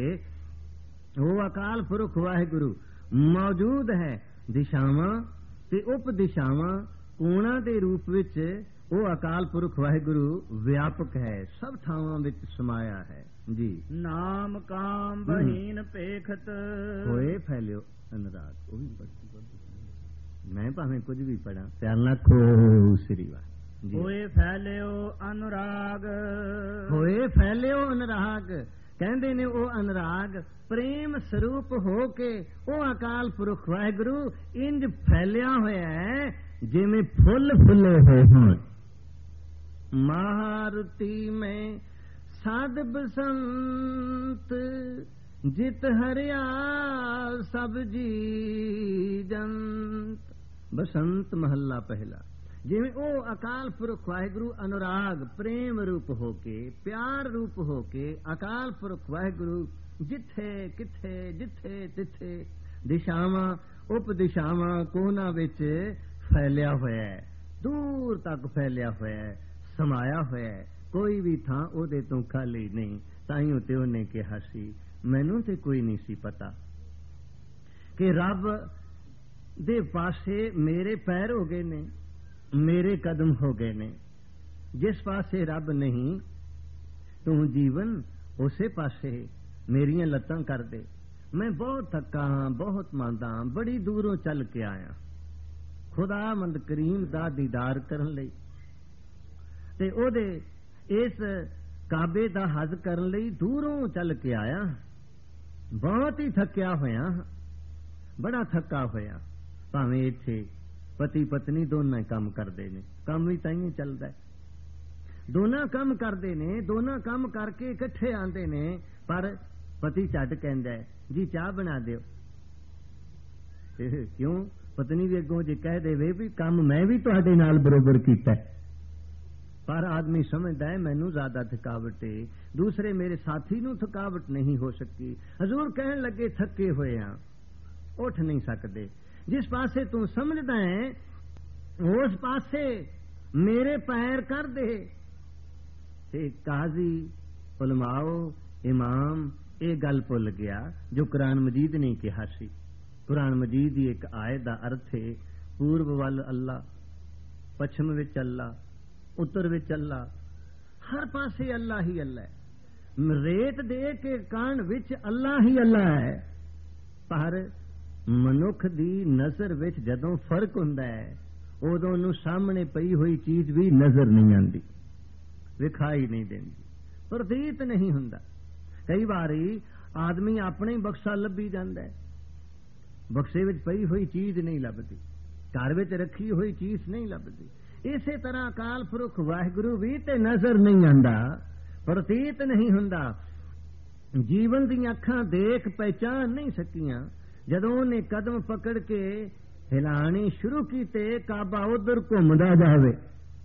ਉਹ ਅਕਾਲ ਪੁਰਖ ਵਾਹਿਗੁਰੂ ਮੌਜੂਦ ਹੈ। ਦਿਸ਼ਾਵਾਂ ਤੇ ਉਪ ਦਿਸ਼ਾਵਾਂ, ਕੋਣਾਂ ਦੇ ਰੂਪ ਵਿੱਚ ਉਹ ਅਕਾਲ ਪੁਰਖ ਵਾਹਿਗੁਰੂ ਵਿਆਪਕ ਹੈ, ਸਭ ਥਾਵਾਂ ਵਿੱਚ ਸਮਾਇਆ ਹੈ ਜੀ। ਨਾਮ ਕਾਮ ਬਹੀਨ ਪੇਖਤ ਹੋਏ ਫੈਲਿਓ ਅਨਰਾਗ। ਉਹ ਵੀ ਮੈਂ ਭਾਵੇਂ ਕੁਝ ਵੀ ਪੜਾਂ, ਪਿਆਲਾ ਖੋ ਸ੍ਰੀ ਵਾਹਿ। ਹੋਏ ਫੈਲਿਓ ਅਨੁਰਾਗ। ਹੋਏ ਫੈਲਿਓ ਅਨੁਰਾਗ, ਕਹਿੰਦੇ ਨੇ ਉਹ ਅਨੁਰਾਗ ਪ੍ਰੇਮ ਸਰੂਪ ਹੋ ਕੇ ਉਹ ਅਕਾਲ ਪੁਰਖ ਵਾਹਿਗੁਰੂ ਇੰਜ ਫੈਲਿਆ ਹੋਇਆ ਹੈ ਜਿਵੇਂ ਫੁੱਲ ਫੁੱਲੇ ਹੋਏ ਹੋਣ। ਮਹਾਰਤੀ ਮੈਂ ਸਾਧ ਬਸੰਤ, ਜਿਤ ਹਰਿਆ ਸਭ ਜੀ ਜੰਤ। ਬਸੰਤ ਮਹੱਲਾ ਪਹਿਲਾ। ਜਿਵੇਂ ਉਹ ਅਕਾਲ ਪੁਰਖ ਵਾਹਿਗੁਰੂ ਅਨੁਰਾਗ ਪ੍ਰੇਮ ਰੂਪ ਹੋ ਕੇ, ਪਿਆਰ ਰੂਪ ਹੋ ਕੇ ਅਕਾਲ ਪੁਰਖ ਵਾਹਿਗੁਰੂ ਜਿੱਥੇ ਕਿੱਥੇ, ਜਿੱਥੇ ਤਿੱਥੇ, ਦਿਸ਼ਾਵਾਂ ਉਪ ਦਿਸ਼ਾਵਾਂ ਕੋਨਾਂ ਵਿੱਚ ਫੈਲਿਆ ਹੋਇਆ ਹੈ, ਦੂਰ ਤੱਕ ਫੈਲਿਆ ਹੋਇਆ ਹੈ, ਸਮਾਇਆ ਹੋਇਆ ਹੈ। ਕੋਈ ਵੀ ਥਾਂ ਉਹਦੇ ਤੋਂ ਖਾਲੀ ਨਹੀਂ। ਤਾਈਓ ਤੇ ਉਹਨੇ ਕਿਹਾ ਸੀ, ਮੈਨੂੰ ਤੇ ਕੋਈ ਨਹੀਂ ਸੀ ਪਤਾ ਕਿ ਰੱਬ ਦੇ ਪਾਸੇ ਮੇਰੇ ਪੈਰ ਹੋ ਗਏ ਨੇ, ਮੇਰੇ ਕਦਮ ਹੋ ਗਏ ਨੇ। ਜਿਸ ਪਾਸੇ ਰੱਬ ਨਹੀਂ, ਤੂੰ ਜੀਵਨ ਉਸੇ ਪਾਸੇ ਮੇਰੀਆਂ ਲੱਤਾਂ ਕਰ ਦੇ। ਮੈਂ ਬਹੁਤ ਥੱਕਾ ਹਾਂ, ਬਹੁਤ ਮੰਦਾ ਹਾਂ, ਬੜੀ ਦੂਰੋਂ ਚੱਲ ਕੇ ਆਇਆ ਖੁਦਾਵੰਦ ਕਰੀਮ ਦਾ ਦੀਦਾਰ ਕਰਨ ਲਈ, ਤੇ ਉਹਦੇ ਇਸ ਕਾਬੇ ਦਾ ਹੱਜ ਕਰਨ ਲਈ ਦੂਰੋਂ ਚੱਲ ਕੇ ਆਇਆ। ਬਹੁਤ ਹੀ ਥੱਕਿਆ ਹੋਇਆ, ਬੜਾ ਥੱਕਾ ਹੋਇਆ। ਭਾਵੇਂ ਇੱਥੇ ਪਤੀ ਪਤਨੀ ਦੋਨਾਂ ਕੰਮ ਕਰਦੇ ਨੇ, ਕੰਮ ਵੀ ਤਾਂ ਹੀ ਚੱਲਦਾ ਹੈ, ਦੋਨਾਂ ਕੰਮ ਕਰਦੇ ਨੇ, ਦੋਨਾਂ ਕੰਮ ਕਰਕੇ ਇਕੱਠੇ ਆਉਂਦੇ ਨੇ, ਪਰ ਪਤੀ ਝੱਟ ਕਹਿੰਦਾ ਜੀ ਚਾਹ ਬਣਾ ਦਿਓ। ਕਿਉਂ? ਪਤਨੀ ਵੀ ਅੱਗੋਂ ਜੇ ਕਹਿ ਦੇਵੇ ਵੀ ਕੰਮ ਮੈਂ ਵੀ ਤੁਹਾਡੇ ਨਾਲ ਬਰੋਬਰ ਕੀਤਾ, ਪਰ ਆਦਮੀ ਸਮਝਦਾ ਹੈ ਮੈਨੂੰ ਜ਼ਿਆਦਾ ਥਕਾਵਟ ਹੈ, ਦੂਸਰੇ ਮੇਰੇ ਸਾਥੀ ਨੂੰ ਥਕਾਵਟ ਨਹੀਂ ਹੋ ਸਕਦੀ। ਹਜ਼ੂਰ ਕਹਿਣ ਲੱਗੇ ਥੱਕੇ ਹੋਏ ਆ, ਉੱਠ ਨਹੀਂ ਸਕਦੇ। ਜਿਸ ਪਾਸੇ ਤੂੰ ਸਮਝਦਾ ਹੈ ਉਸ ਪਾਸੇ ਮੇਰੇ ਪੈਰ ਕਰ ਦੇ। ਤੇ ਕਾਜ਼ੀ ਉਲਮਾਓ ਇਮਾਮ ਇਹ ਗੱਲ ਭੁੱਲ ਗਿਆ ਜੋ ਕੁਰਾਨ ਮਜੀਦ ਨੇ ਕਿਹਾ ਸੀ। ਕੁਰਾਨ ਮਜੀਦ ਦੀ ਇੱਕ ਆਇਤ ਦਾ ਅਰਥ ਹੈ ਪੂਰਬ ਵੱਲ ਅੱਲਾ, ਪੱਛਮ ਵਿੱਚ ਅੱਲਾ, ਉੱਤਰ ਵਿੱਚ ਅੱਲਾ, ਹਰ ਪਾਸੇ ਅੱਲਾ ਹੀ ਅੱਲਾ ਹੈ। ਰੇਤ ਦੇ ਕੇ ਕਾਣ ਵਿੱਚ ਅੱਲਾ ਹੀ ਅੱਲਾ ਹੈ, ਪਰ ਮਨੁੱਖ ਦੀ ਨਜ਼ਰ ਵਿੱਚ ਜਦੋਂ ਫਰਕ ਹੁੰਦਾ ਹੈ ਉਦੋਂ ਉਹਨੂੰ ਸਾਹਮਣੇ ਪਈ ਹੋਈ ਚੀਜ਼ ਵੀ ਨਜ਼ਰ ਨਹੀਂ ਆਉਂਦੀ, ਵਿਖਾਈ ਨਹੀਂ ਦਿੰਦੀ, ਪ੍ਰਤੀਤ ਨਹੀਂ ਹੁੰਦਾ। ਕਈ ਵਾਰੀ ਆਦਮੀ ਆਪਣੇ ਬਕਸਾ ਲੱਭੀ ਜਾਂਦਾ ਹੈ, ਬਕਸੇ ਵਿੱਚ ਪਈ ਹੋਈ ਚੀਜ਼ ਨਹੀਂ ਲੱਭਦੀ, ਘਰ ਵਿੱਚ ਰੱਖੀ ਹੋਈ ਚੀਜ਼ ਨਹੀਂ ਲੱਭਦੀ। ਇਸੇ ਤਰ੍ਹਾਂ ਅਕਾਲ ਪੁਰਖ ਵਾਹਿਗੁਰੂ ਵੀ ਤੇ ਨਜ਼ਰ ਨਹੀਂ ਆਉਂਦਾ, ਪ੍ਰਤੀਤ ਨਹੀਂ ਹੁੰਦਾ। ਜੀਵਨ ਦੀਆਂ ਅੱਖਾਂ ਦੇਖ ਪਹਿਚਾਨ ਨਹੀਂ ਸਕੀਆਂ। ਜਦੋਂ ਉਹਨੇ ਕਦਮ ਪਕੜ ਕੇ ਹਿਲਾਣੇ ਸ਼ੁਰੂ ਕੀਤੇ, ਕਾਬਾ ਉਧਰ ਘੁੰਮਦਾ ਜਾਵੇ,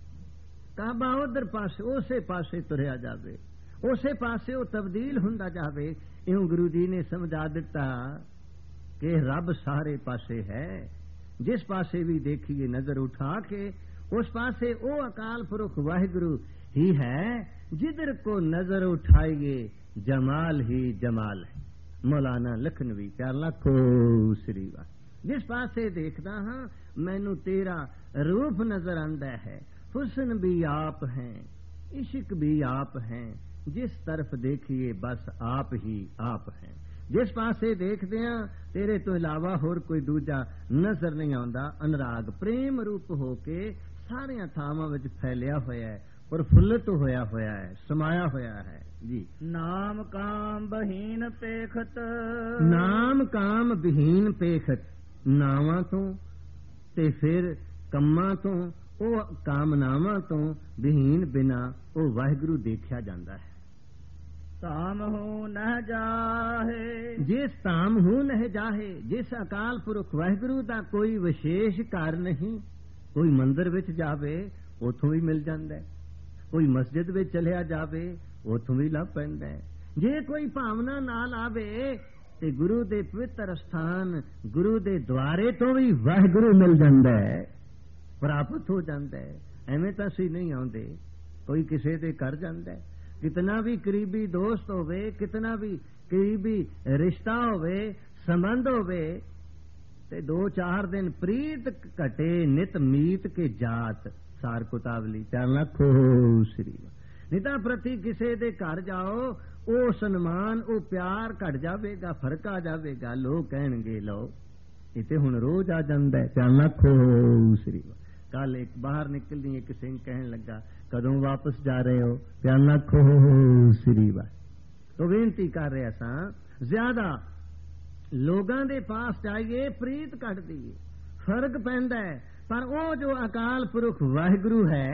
ਕਾਬਾ ਉਧਰ ਪਾਸੇ ਉਸੇ ਪਾਸੇ ਤੁਰਿਆ ਜਾਵੇ, ਉਸੇ ਪਾਸੇ ਉਹ ਤਬਦੀਲ ਹੁੰਦਾ ਜਾਵੇ। ਇਉਂ ਗੁਰੂ ਜੀ ਨੇ ਸਮਝਾ ਦਿੱਤਾ ਕਿ ਰੱਬ ਸਾਰੇ ਪਾਸੇ ਹੈ, ਜਿਸ ਪਾਸੇ ਵੀ ਦੇਖੀਏ ਨਜ਼ਰ ਉਠਾ ਕੇ ਉਸ ਪਾਸੇ ਉਹ ਅਕਾਲ ਪੁਰਖ ਵਾਹਿਗੁਰੂ ਹੀ ਹੈ। ਜਿਧਰ को नजर उठाइए जमाल ही जमाल है। मौलाना लखनवी प्यार लाखो श्री वाह। जिस पासे देखता हाँ मैनू तेरा रूप नजर आंदा है, हुस्न भी आप हैं, इश्क भी आप हैं, जिस तरफ देखिए बस आप ही आप हैं। जिस पासे देखते हैं तेरे तो इलावा होर कोई दूजा नजर नहीं आंदा। अनुराग प्रेम रूप होके सारिया थावां विच फैलिया होया है, प्रफुल्लित होया होया है, समाया होया है जी। नाम काम बहीन पेखत, नाम काम विहीन पेखत, नावां तो ते फिर कम्मां तो ओ कामनावां तो विहीन बिना ओ वाहिगुरू देखिया जांदा है। ताम हो न जाहे, जिस ताम हो न जाहे, जिस अकाल पुरख वाहिगुरू दा कोई विशेष घर नहीं। कोई मंदिर विच जावे उथों भी मिल जांदा है, कोई मस्जिद विच चलिया जावे उथों भी लभ पैंदा है। जे कोई भावना नाल आवे ते गुरु दे पवित्र स्थान गुरु दे द्वारे तो भी वाहिगुरू मिल जांदा है, प्राप्त हो जाता है। एवें तां असीं नहीं आउंदे, कोई किसे दे घर जांदा है। कितना भी करीबी दोस्त होवे, कितना भी करीबी रिश्ता होवे, संबंध होवे, ते दो चार दिन प्रीत घटे नित मीत के जात सार कुतावली चार लाखो श्री। निता प्रति किसे दे घर जाओ ओ सन्मान ओ प्यार घट जावेगा, फर्क आ जावेगा। लोग कहणगे लो इते हुण रोज आ जांदा है, चार लाखो श्री। कल एक बाहर निकलदी एक सिंह कहन लगा कदों वापस जा रहे हो, चार लाखो श्री। तो बेनती कर रहा सा ज्यादा लोगां दे पास जाइए प्रीत घट दीए, फर्क पैंदा है। पर वो जो अकाल पुरख वाहिगुरू है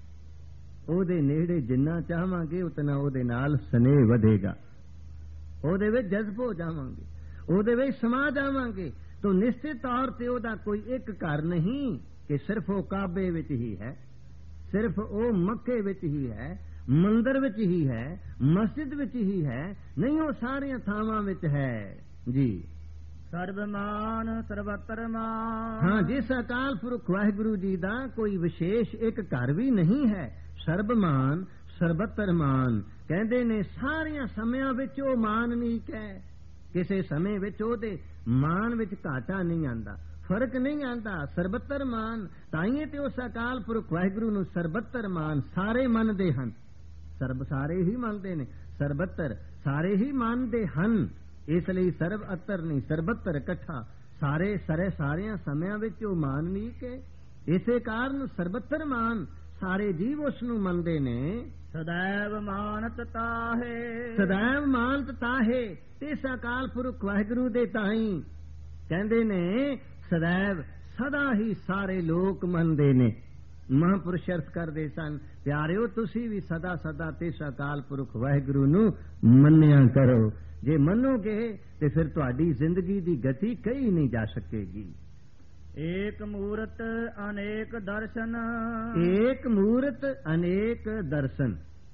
ओदे नेड़े जिन्ना चाहांगे उतना ओदे नाल स्नेह वधेगा, ओदे विच जज्ब हो जावांगे, ओदे विच समा जावांगे। तो निश्चित तौर ते ओदा कोई एक घर नहीं कि सिर्फ वो काबे विच ही है, सिर्फ वो मक्के विच ही है, मंदिर विच ही है, मस्जिद विच ही है, नहीं वो सारियां थावां विच है जी। सर्वमान सर्वत्र मान, हाँ जिस अकाल पुरख वाहिगुरू जी दा कोई विशेष एक घर भी नहीं है। सर्वमान सर्वत्र मान कहंदे ने सारियां समयां विच ओ माननीक है, किसे समय विच ओदे मान विच घाटा नहीं आंदा, फर्क नहीं आंदा। सर्वत्र मान ताईं ते उस अकाल पुरख वाहिगुरू नूं सर्वत्र मान सारे मनदे हन, सर्ब सारे ही मनदे ने, सर्वत्र सारे ही मनदे हन। इसलिए सर्व अतर नहीं सर्वत्र इकट्ठा सारे सरे सारिया समयां विच ओ माननीक है। इसे कारण सर्वत्र मान सारे जीव उसनूं मनदे ने। सदैव मानत ताहे, सदैव मानत ताहे इस अकाल पुरख वाहिगुरू दे ताईं ਕਹਿੰਦੇ ਨੇ ਸदैव ਸਦਾ ਹੀ ਸਾਰੇ ਲੋਕ ਮੰਨਦੇ ਨੇ। ਮਹਾਂਪੁਰਸ਼ ਅਰਥ ਕਰਦੇ ਸਨ, ਪਿਆਰਿਓ ਤੁਸੀਂ ਵੀ ਸਦਾ ਸਦਾ ਤਿਸ ਅਕਾਲ ਪੁਰਖ ਵਾਹਿਗੁਰੂ ਨੂੰ ਮੰਨਿਆ ਕਰੋ। ਜੇ ਮੰਨੋਗੇ ਤੇ ਫਿਰ ਤੁਹਾਡੀ ਜ਼ਿੰਦਗੀ ਦੀ ਗਤੀ ਕਈ ਨਹੀਂ ਜਾ ਸਕੇਗੀ। ਏਕ ਮੂਰਤ ਅਨੇਕ ਦਰਸ਼ਨ, ਏਕ ਮੂਰਤ ਅਨੇਕ ਦਰਸ਼ਨ।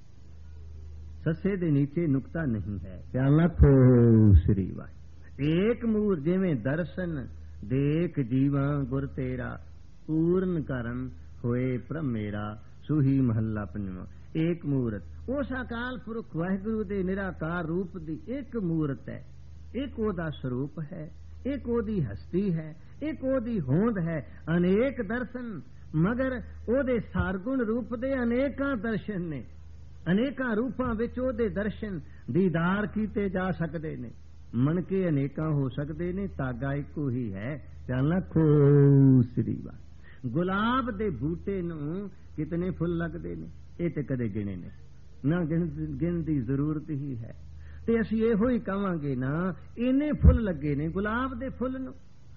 ਸੱਸੇ ਦੇ ਨੀਚੇ ਨੁਕਤਾ ਨਹੀਂ ਹੈ। ਪਿਆਲਾ ਖੋ ਸ੍ਰੀ ਵਾਹਿ। ਏਕ ਮੂਰ ਜਿਵੇਂ ਦਰਸ਼ਨ ਦੇਖ ਜੀਵਾਂ ਗੁਰ ਤੇਰਾ, ਪੂਰਨ ਕਰਨ ਹੋਏ ਪ੍ਰਭ ਮੇਰਾ, ਸੂਹੀ ਮਹੱਲਾ ਪੰਜਵਾਂ। ਏਕ ਮੂਰਤ ਉਸ ਅਕਾਲ ਪੁਰਖ ਵਾਹਿਗੁਰੂ ਦੇ ਨਿਰਾਕਾਰ ਰੂਪ ਦੀ ਇੱਕ ਮੂਰਤ ਹੈ, ਇੱਕ ਉਹਦਾ ਸਰੂਪ ਹੈ, ਇੱਕ ਉਹਦੀ ਹਸਤੀ ਹੈ, ਇੱਕ ਉਹਦੀ ਹੋਂਦ ਹੈ। ਅਨੇਕ ਦਰਸ਼ਨ, ਮਗਰ ਉਹਦੇ ਸਾਰਗੁਣ ਰੂਪ ਦੇ ਅਨੇਕਾਂ ਦਰਸ਼ਨ ਨੇ। ਅਨੇਕਾਂ ਰੂਪਾਂ ਵਿੱਚ ਉਹਦੇ ਦਰਸ਼ਨ ਦੀਦਾਰ ਕੀਤੇ ਜਾ ਸਕਦੇ ਨੇ। ਮਨ ਕੇ ਅਨੇਕਾਂ ਹੋ ਸਕਦੇ ਨੇ, ਤਾਗਾ ਇੱਕੋ ਹੀ ਹੈ। ਚੱਲ ਖੋ ਸ੍ਰੀ ਵਾਹਿ। ਗੁਲਾਬ ਦੇ ਬੂਟੇ ਨੂੰ ਕਿਤਨੇ ਫੁੱਲ ਲੱਗਦੇ ਨੇ, ਇਹ ਤੇ ਕਦੇ ਗਿਣੇ ਨੇ ਨਾ, ਗਿਣ ਦੀ ਜ਼ਰੂਰਤ ਹੀ ਹੈ। ਤੇ ਅਸੀਂ ਇਹੋ ਹੀ ਕਵਾਂਗੇ ਨਾ, ਇੰਨੇ ਫੁੱਲ ਲੱਗੇ ਨੇ ਗੁਲਾਬ ਦੇ ਫੁੱਲ ਨੂੰ,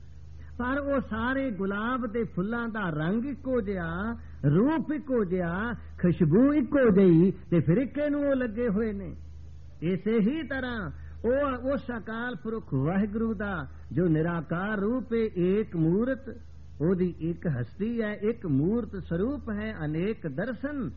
ਪਰ ਉਹ ਸਾਰੇ ਗੁਲਾਬ ਦੇ ਫੁੱਲਾਂ ਦਾ ਰੰਗ ਇੱਕੋ ਜਿਹਾ, ਰੂਪ ਇੱਕੋ ਜਿਹਾ, ਖੁਸ਼ਬੂ ਇੱਕੋ ਜਿਹੀ, ਤੇ ਫਿਰ ਇੱਕੇ ਨੂੰ ਉਹ ਲੱਗੇ ਹੋਏ ਨੇ। ਇਸੇ ਹੀ ਤਰ੍ਹਾਂ ਉਹ ਉਸ ਅਕਾਲ ਪੁਰਖ ਵਾਹਿਗੁਰੂ ਦਾ ਜੋ ਨਿਰਾਕਾਰ ਰੂਪ ਹੈ, ਏਕ ਮੂਰਤ, ਉਹਦੀ ਇੱਕ ਹਸਤੀ ਹੈ, ਇੱਕ ਮੂਰਤ ਸਰੂਪ ਹੈ, ਅਨੇਕ ਦਰਸ਼ਨ,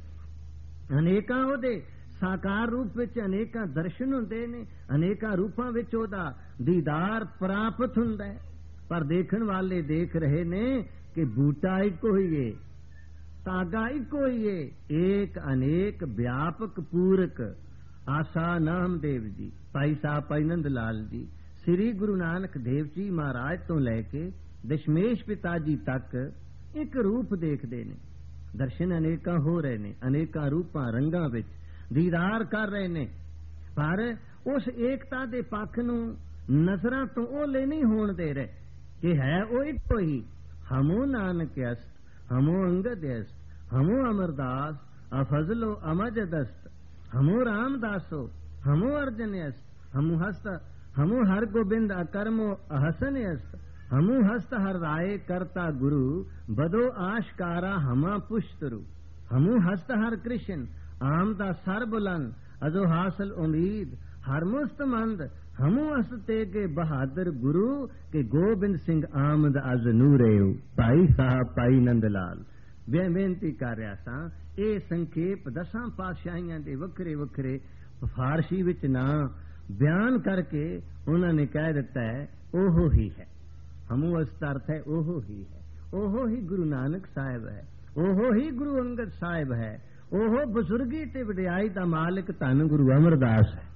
ਅਨੇਕਾਂ ਉਹਦੇ ਸਾਕਾਰ ਰੂਪ ਵਿੱਚ ਅਨੇਕਾਂ ਦਰਸ਼ਨ ਹੁੰਦੇ ਨੇ, ਅਨੇਕਾਂ ਰੂਪਾਂ ਵਿੱਚ ਉਹਦਾ ਦੀਦਾਰ ਪ੍ਰਾਪਤ ਹੁੰਦਾ ਹੈ। ਪਰ ਦੇਖਣ ਵਾਲੇ ਦੇਖ ਰਹੇ ਨੇ ਕਿ ਬੂਟਾ ਇੱਕੋ ਹੀ ਹੈ, ਤਾਗਾ ਇੱਕੋ ਹੀ ਹੈ, ਏਕ ਅਨੇਕ ਵਿਆਪਕ ਪੂਰਕ। ਆਸਾ ਨਾਮਦੇਵ ਜੀ, ਭਾਈ ਸਾਹਿਬ ਭਾਈ ਨੰਦ ਲਾਲ ਜੀ, ਸ੍ਰੀ ਗੁਰੂ ਨਾਨਕ ਦੇਵ ਜੀ ਮਹਾਰਾਜ ਤੋਂ ਲੈ ਕੇ ਦਸ਼ਮੇਸ਼ ਪਿਤਾ ਜੀ ਤੱਕ ਇੱਕ ਰੂਪ ਦੇਖਦੇ ਨੇ। ਦਰਸ਼ਨ ਅਨੇਕਾਂ ਹੋ ਰਹੇ ਨੇ, ਅਨੇਕਾਂ ਰੂਪਾਂ ਰੰਗਾਂ ਵਿੱਚ ਦੀਦਾਰ ਕਰ ਰਹੇ ਨੇ, ਪਰ ਉਸ ਏਕਤਾ ਦੇ ਪੱਖ ਨੂੰ ਨਜ਼ਰਾਂ ਤੋਂ ਓਲੇ ਨਹੀਂ ਹੋਣ ਦੇ ਰਹੇ ਕਿ ਹੈ ਉਹ ਇੱਕੋ ਹੀ। ਹਮੋ ਨਾਨਕ ਅਸਤ, ਹਮੋ ਅੰਗਦ ਅਸਤ, ਹਮੋ ਅਮਰਦਾਸ, ਅਫਜ਼ਲੋ ਅਮਜਦਸਤ, ਹਮੋ ਰਾਮਦਾਸੋ, ਹਮੋ ਅਰਜਨ ਅਸਤ, ਹਮੋ ਹਸਤ, ਹਮੋ ਹਰ ਗੋਬਿੰਦ ਅਕਰਮੋ ਅਹਸਨ ਅਸਤ, ਹਮੋ ਹਸਤ ਹਰ ਰਾਏ ਕਰਤਾ ਗੁਰੂ, ਬਦੋ ਆਸ਼ਕਾਰਾ ਹਮਾ ਪੁਸ਼ਤਰੂ, ਹਮੋ ਹਸਤ ਹਰ ਕ੍ਰਿਸ਼ਨ ਆਮਦਾ ਸਰ ਬੁਲੰਦ, ਅਜੋ ਹਾਸਲ ਉਮੀਦ ਹਰ ਮੁਸਤਮੰਦ, ਹਮੋ ਹਸਤੇ ਕੇ ਬਹਾਦਰ ਗੁਰੂ ਕੇ ਗੋਬਿੰਦ ਸਿੰਘ ਆਮਦ ਅਜ ਨੂਰੇਉ। ਭਾਈ ਸਾਹਿਬ ਭਾਈ ਨੰਦ ਲਾਲ ਬੇਨਤੀ ਕਰ ਰਿਹਾ ਸਾਂ, ਇਹ ਸੰਖੇਪ ਦਸਾਂ ਪਾਤਸ਼ਾਹੀਆਂ ਦੇ ਵੱਖਰੇ ਵੱਖਰੇ ਫਾਰਸੀ ਵਿੱਚ ਨਾ ਬਿਆਨ ਕਰਕੇ ਉਹਨਾਂ ਨੇ ਕਹਿ ਦਿੱਤਾ ਹੈ ਉਹੋ ਹੀ ਹੈ। ਹਮੋ ਹਸਤ ਅਰਥ ਹੈ ਉਹੋ ਹੀ ਹੈ, ਉਹੋ ਹੀ ਗੁਰੂ ਨਾਨਕ ਸਾਹਿਬ ਹੈ, ਉਹੋ ਹੀ ਗੁਰੂ ਅੰਗਦ ਸਾਹਿਬ ਹੈ, ਉਹ ਬਜ਼ੁਰਗੀ ਤੇ ਵਡਿਆਈ ਦਾ ਮਾਲਕ ਧੰਨ ਗੁਰੂ ਅਮਰਦਾਸ ਹੈ।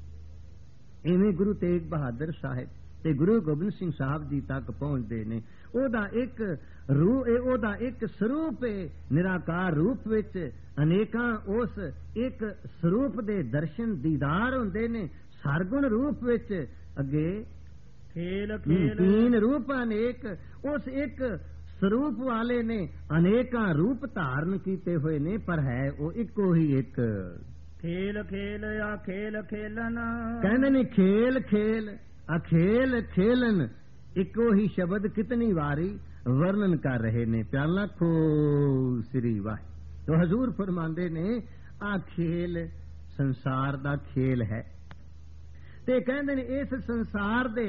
ਇਵੇਂ ਗੁਰੂ ਤੇਗ ਬਹਾਦਰ ਸਾਹਿਬ ਤੇ ਗੁਰੂ ਗੋਬਿੰਦ ਸਿੰਘ ਸਾਹਿਬ ਜੀ ਤੱਕ ਪਹੁੰਚਦੇ ਨੇ। ਉਹਦਾ ਇੱਕ ਰੂਪ, ਉਹਦਾ ਇੱਕ ਸਰੂਪ ਨਿਰਾਕਾਰ ਰੂਪ ਵਿੱਚ ਅਨੇਕਾਂ ਉਸ ਇੱਕ ਸਰੂਪ ਦੇ ਦਰਸ਼ਨ ਦੀਦਾਰ ਹੁੰਦੇ ਨੇ। ਸਰਗੁਣ ਰੂਪ ਵਿੱਚ ਅੱਗੇ ਖੇਲ ਖੇਲ ਤੀਨ ਰੂਪ ਅਨੇਕ, ਉਸ ਇੱਕ ਸਰੂਪ ਵਾਲੇ ਨੇ ਅਨੇਕਾਂ ਰੂਪ ਧਾਰਨ ਕੀਤੇ ਹੋਏ ਨੇ, ਪਰ ਹੈ ਉਹ ਇੱਕੋ ਹੀ ਇੱਕ। ਖੇਲ ਖੇਲ ਆ ਖੇਲ ਖੇਲਨ, ਕਹਿੰਦੇ ਨੇ ਖੇਲ ਖੇਲ ਅਖੇਲ ਖੇਲਨ, ਇੱਕੋ ਹੀ ਸ਼ਬਦ ਕਿਤਨੀ ਵਾਰੀ ਵਰਣਨ ਕਰ ਰਹੇ ਨੇ। ਪਿਆਲਾ ਖੋ ਸ੍ਰੀ ਵਾਹਿ। ਤੋ ਹਜ਼ੂਰ ਫਰਮਾਉਂਦੇ ਨੇ ਆ ਖੇਲ ਸੰਸਾਰ ਦਾ ਖੇਲ ਹੈ, ਤੇ ਕਹਿੰਦੇ ਨੇ ਇਸ ਸੰਸਾਰ ਦੇ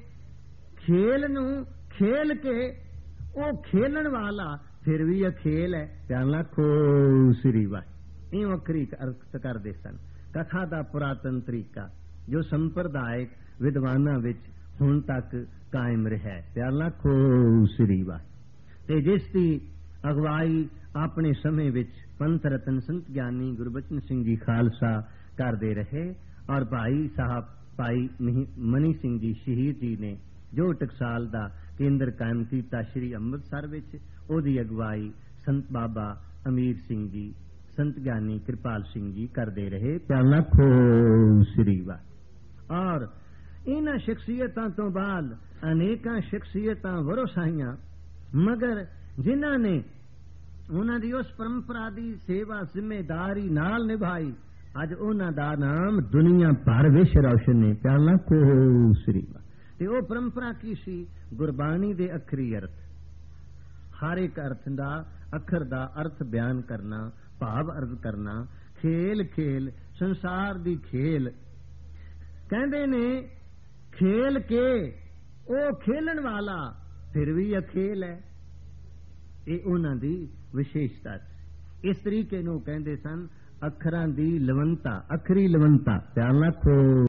ਖੇਲ ਨੂੰ ਖੇਲ ਕੇ ਉਹ ਖੇਲਣ ਵਾਲਾ ਫਿਰ ਵੀ ਅਖੇਲ ਹੈ। ਪਿਆਲਾ ਖੋ ਸ੍ਰੀ ਵਾਹਿ। ਇਹ ਵੱਖਰੀ ਅਰਥ ਕਰਦੇ ਸਨ। ਕਥਾ ਦਾ ਪੁਰਾਤਨ ਤਰੀਕਾ ਜੋ ਸੰਪਰਦਾਇਕ ਵਿਦਵਾਨਾਂ ਵਿੱਚ ਹੁਣ ਤੱਕ ਕਾਇਮ ਰਿਹਾ। ਪਿਆਲਾ ਖੋ ਸ੍ਰੀ ਵਾਹਿ। ਤੇ ਜਿਸ ਦੀ ਅਗਵਾਈ ਆਪਣੇ ਸਮੇਂ ਵਿੱਚ ਪੰਥ ਰਤਨ ਸੰਤ ਗਿਆਨੀ ਗੁਰਬਚਨ ਸਿੰਘ ਜੀ ਖਾਲਸਾ ਕਰਦੇ ਰਹੇ, ਔਰ ਭਾਈ ਸਾਹਿਬ ਭਾਈ ਮਨੀ ਸਿੰਘ ਜੀ ਸ਼ਹੀਦ ਜੀ ਨੇ ਜੋ ਟਕਸਾਲ ਦਾ ਕੇਂਦਰ ਕਾਇਮ ਕੀਤਾ ਸ੍ਰੀ ਅੰਮ੍ਰਿਤਸਰ ਵਿੱਚ, ਉਹਦੀ ਅਗਵਾਈ ਸੰਤ ਬਾਬਾ ਅਮੀਰ ਸਿੰਘ ਜੀ, ਸੰਤ ਗਿਆਨੀ ਕਿਰਪਾਲ ਸਿੰਘ ਜੀ ਕਰਦੇ ਰਹੇ। ਪਿਆਲਾ ਖੋ ਸ੍ਰੀ ਵਾਹਿ। ਔਰ ਇਹਨਾਂ ਸ਼ਖਸੀਅਤਾਂ ਤੋਂ ਬਾਅਦ ਅਨੇਕਾਂ ਸ਼ਖਸੀਅਤਾਂ ਵਰੋਸਾਈਆਂ, ਮਗਰ ਜਿਨ੍ਹਾਂ ਨੇ ਉਹਨਾਂ ਦੀ ਉਸ ਪਰੰਪਰਾ ਦੀ ਸੇਵਾ ਜ਼ਿੰਮੇਦਾਰੀ ਨਾਲ ਨਿਭਾਈ, ਅੱਜ ਉਹਨਾਂ ਦਾ ਨਾਮ ਦੁਨੀਆ ਭਰ ਵਿੱਚ ਰੌਸ਼ਨ ਹੈ। ਪਿਆਲਾ ਖੋ ਸ੍ਰੀ ਵਾਹਿ। ਤੇ ਉਹ ਪਰੰਪਰਾ ਕੀ ਸੀ? ਗੁਰਬਾਣੀ ਦੇ ਅੱਖਰੀ ਅਰਥ, ਹਰ ਇੱਕ ਅਰਥ ਦਾ ਅੱਖਰ ਦਾ ਅਰਥ ਬਿਆਨ ਕਰਨਾ, ਭਾਵ ਅਰਥ ਕਰਨਾ, ਖੇਲ ਖੇਲ ਸੰਸਾਰ ਦੀ ਖੇਲ। ਕਹਿੰਦੇ ਨੇ ਖੇਲ ਕੇ ਉਹ ਖੇਲਣ ਵਾਲਾ ਫਿਰ ਵੀ ਅਖੇਲ ਹੈ। ਇਹ ਉਹਨਾਂ ਦੀ ਵਿਸ਼ੇਸ਼ਤਾ ਸੀ। ਇਸ ਤਰੀਕੇ ਨੂੰ ਕਹਿੰਦੇ ਸਨ ਅੱਖਰਾਂ ਦੀ ਲਵੰਤਾ, ਅੱਖਰੀ ਲਵੰਤਾ। ਧਿਆਨ ਰੱਖੋ।